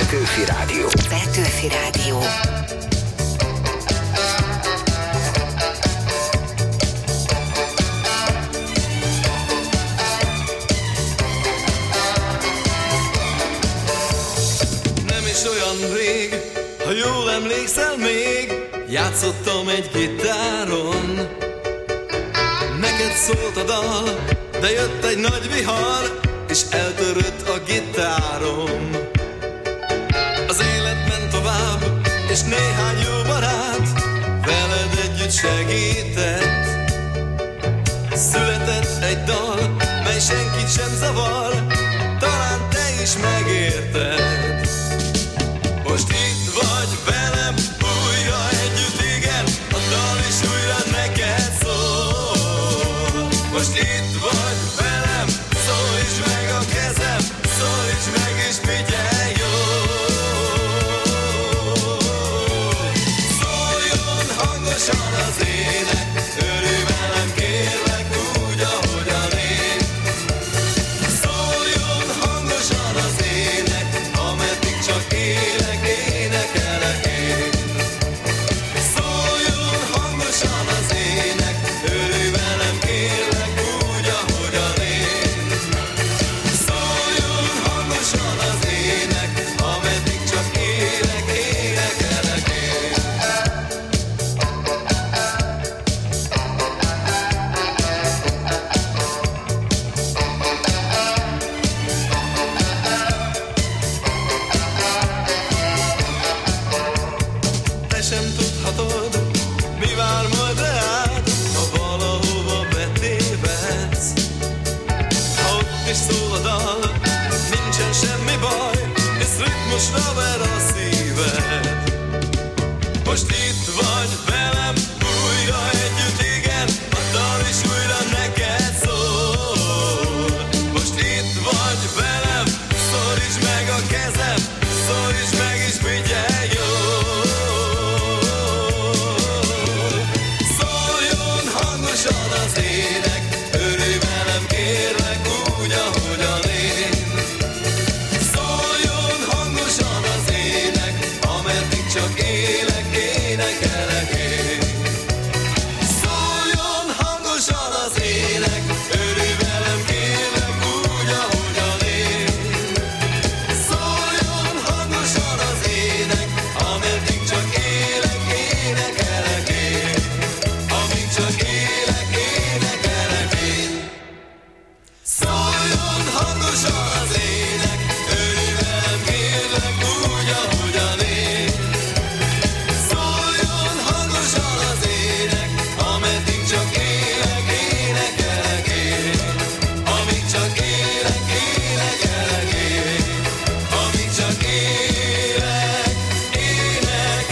Petőfi Rádió. Petőfi Rádió. Nem is olyan rég, ha jól emlékszel még, játszottam egy gitáron. Neked szólt a dal, de jött egy nagy vihar, és eltörött a gitárom. Az élet ment tovább, és néhány jó barát veled együtt segített. Született egy dal, mely senkit sem zavar, talán te is megérted. Most itt vagy velem, újra együtt, igen, a dal is újra neked szól. Most itt vagy velem, szólíts meg a kezem, szólíts meg és figyelj jól. Szóljon hangosan az ének, örülj velem kérlek úgy, ahogyan én. Szóljon hangosan az ének, ameddig csak élek, énekelek én. Szóljon hangosan az ének, örülj velem kérlek úgy, ahogyan én. Szóljon hangosan az ének, ameddig csak élek, énekelek én. Te sem tudhatod, mi vár majd reád, ha valahova betévedsz. Ha ott is szól a dal, nincsen semmi baj, hisz ritmusra ver a szíved. Most itt vagy velem, újra együtt, igen, a dal is újra neked szól. Most itt vagy velem, szólíts meg a kezem, szólíts meg és figyelj jól. Szóljon hangosan az ének, örülj velem kérlek úgy, ahogyan én. Szóljon hangosan az ének, ameddig csak élek, énekelek én. Szóljon hangosan az ének, örülj velem kérlek úgy, ahogyan én. Szóljon hangosan az ének, ameddig csak élek, énekelek én. Amíg csak élek, énekelek én. Szóljon hangosan az ének, örülj velem kérlek úgy, ahogyan én. Szóljon hangosan az ének, ameddig csak élek, énekelek én. Amíg csak élek, énekelek én. Amíg csak élek, énekelek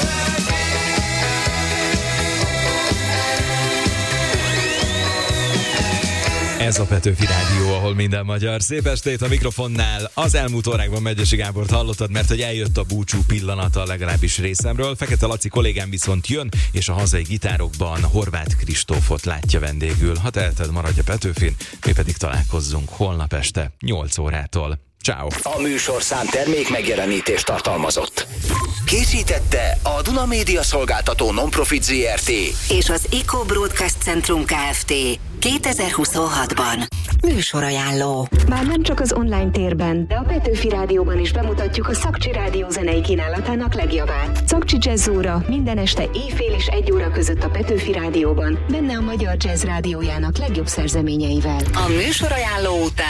Ez a Petőfi Rádió, ahol minden magyar. Szép estét a mikrofonnál. Az elmúlt órákban Megyesi Gábort hallottad, mert hogy eljött a búcsú pillanata, legalábbis részemről. Fekete Laci kollégám viszont jön, és a hazai gitárokban Horváth Kristófot látja vendégül. Ha teheted, maradj a Petőfin, mi pedig találkozzunk holnap este 8 órától. Ciao. A műsorszám termék megjelenítést tartalmazott. Készítette a Duna Média Szolgáltató Non-Profit Zrt. És az Eco Broadcast Centrum Kft. 2026-ban. Műsorajánló. Már nem csak az online térben, de a Petőfi Rádióban is bemutatjuk a Szakcsi Rádió zenei kínálatának legjavát. Szakcsi Jazz óra minden este éjfél és 1 óra között a Petőfi Rádióban, benne a Magyar Jazz Rádiójának legjobb szerzeményeivel. A műsorajánló után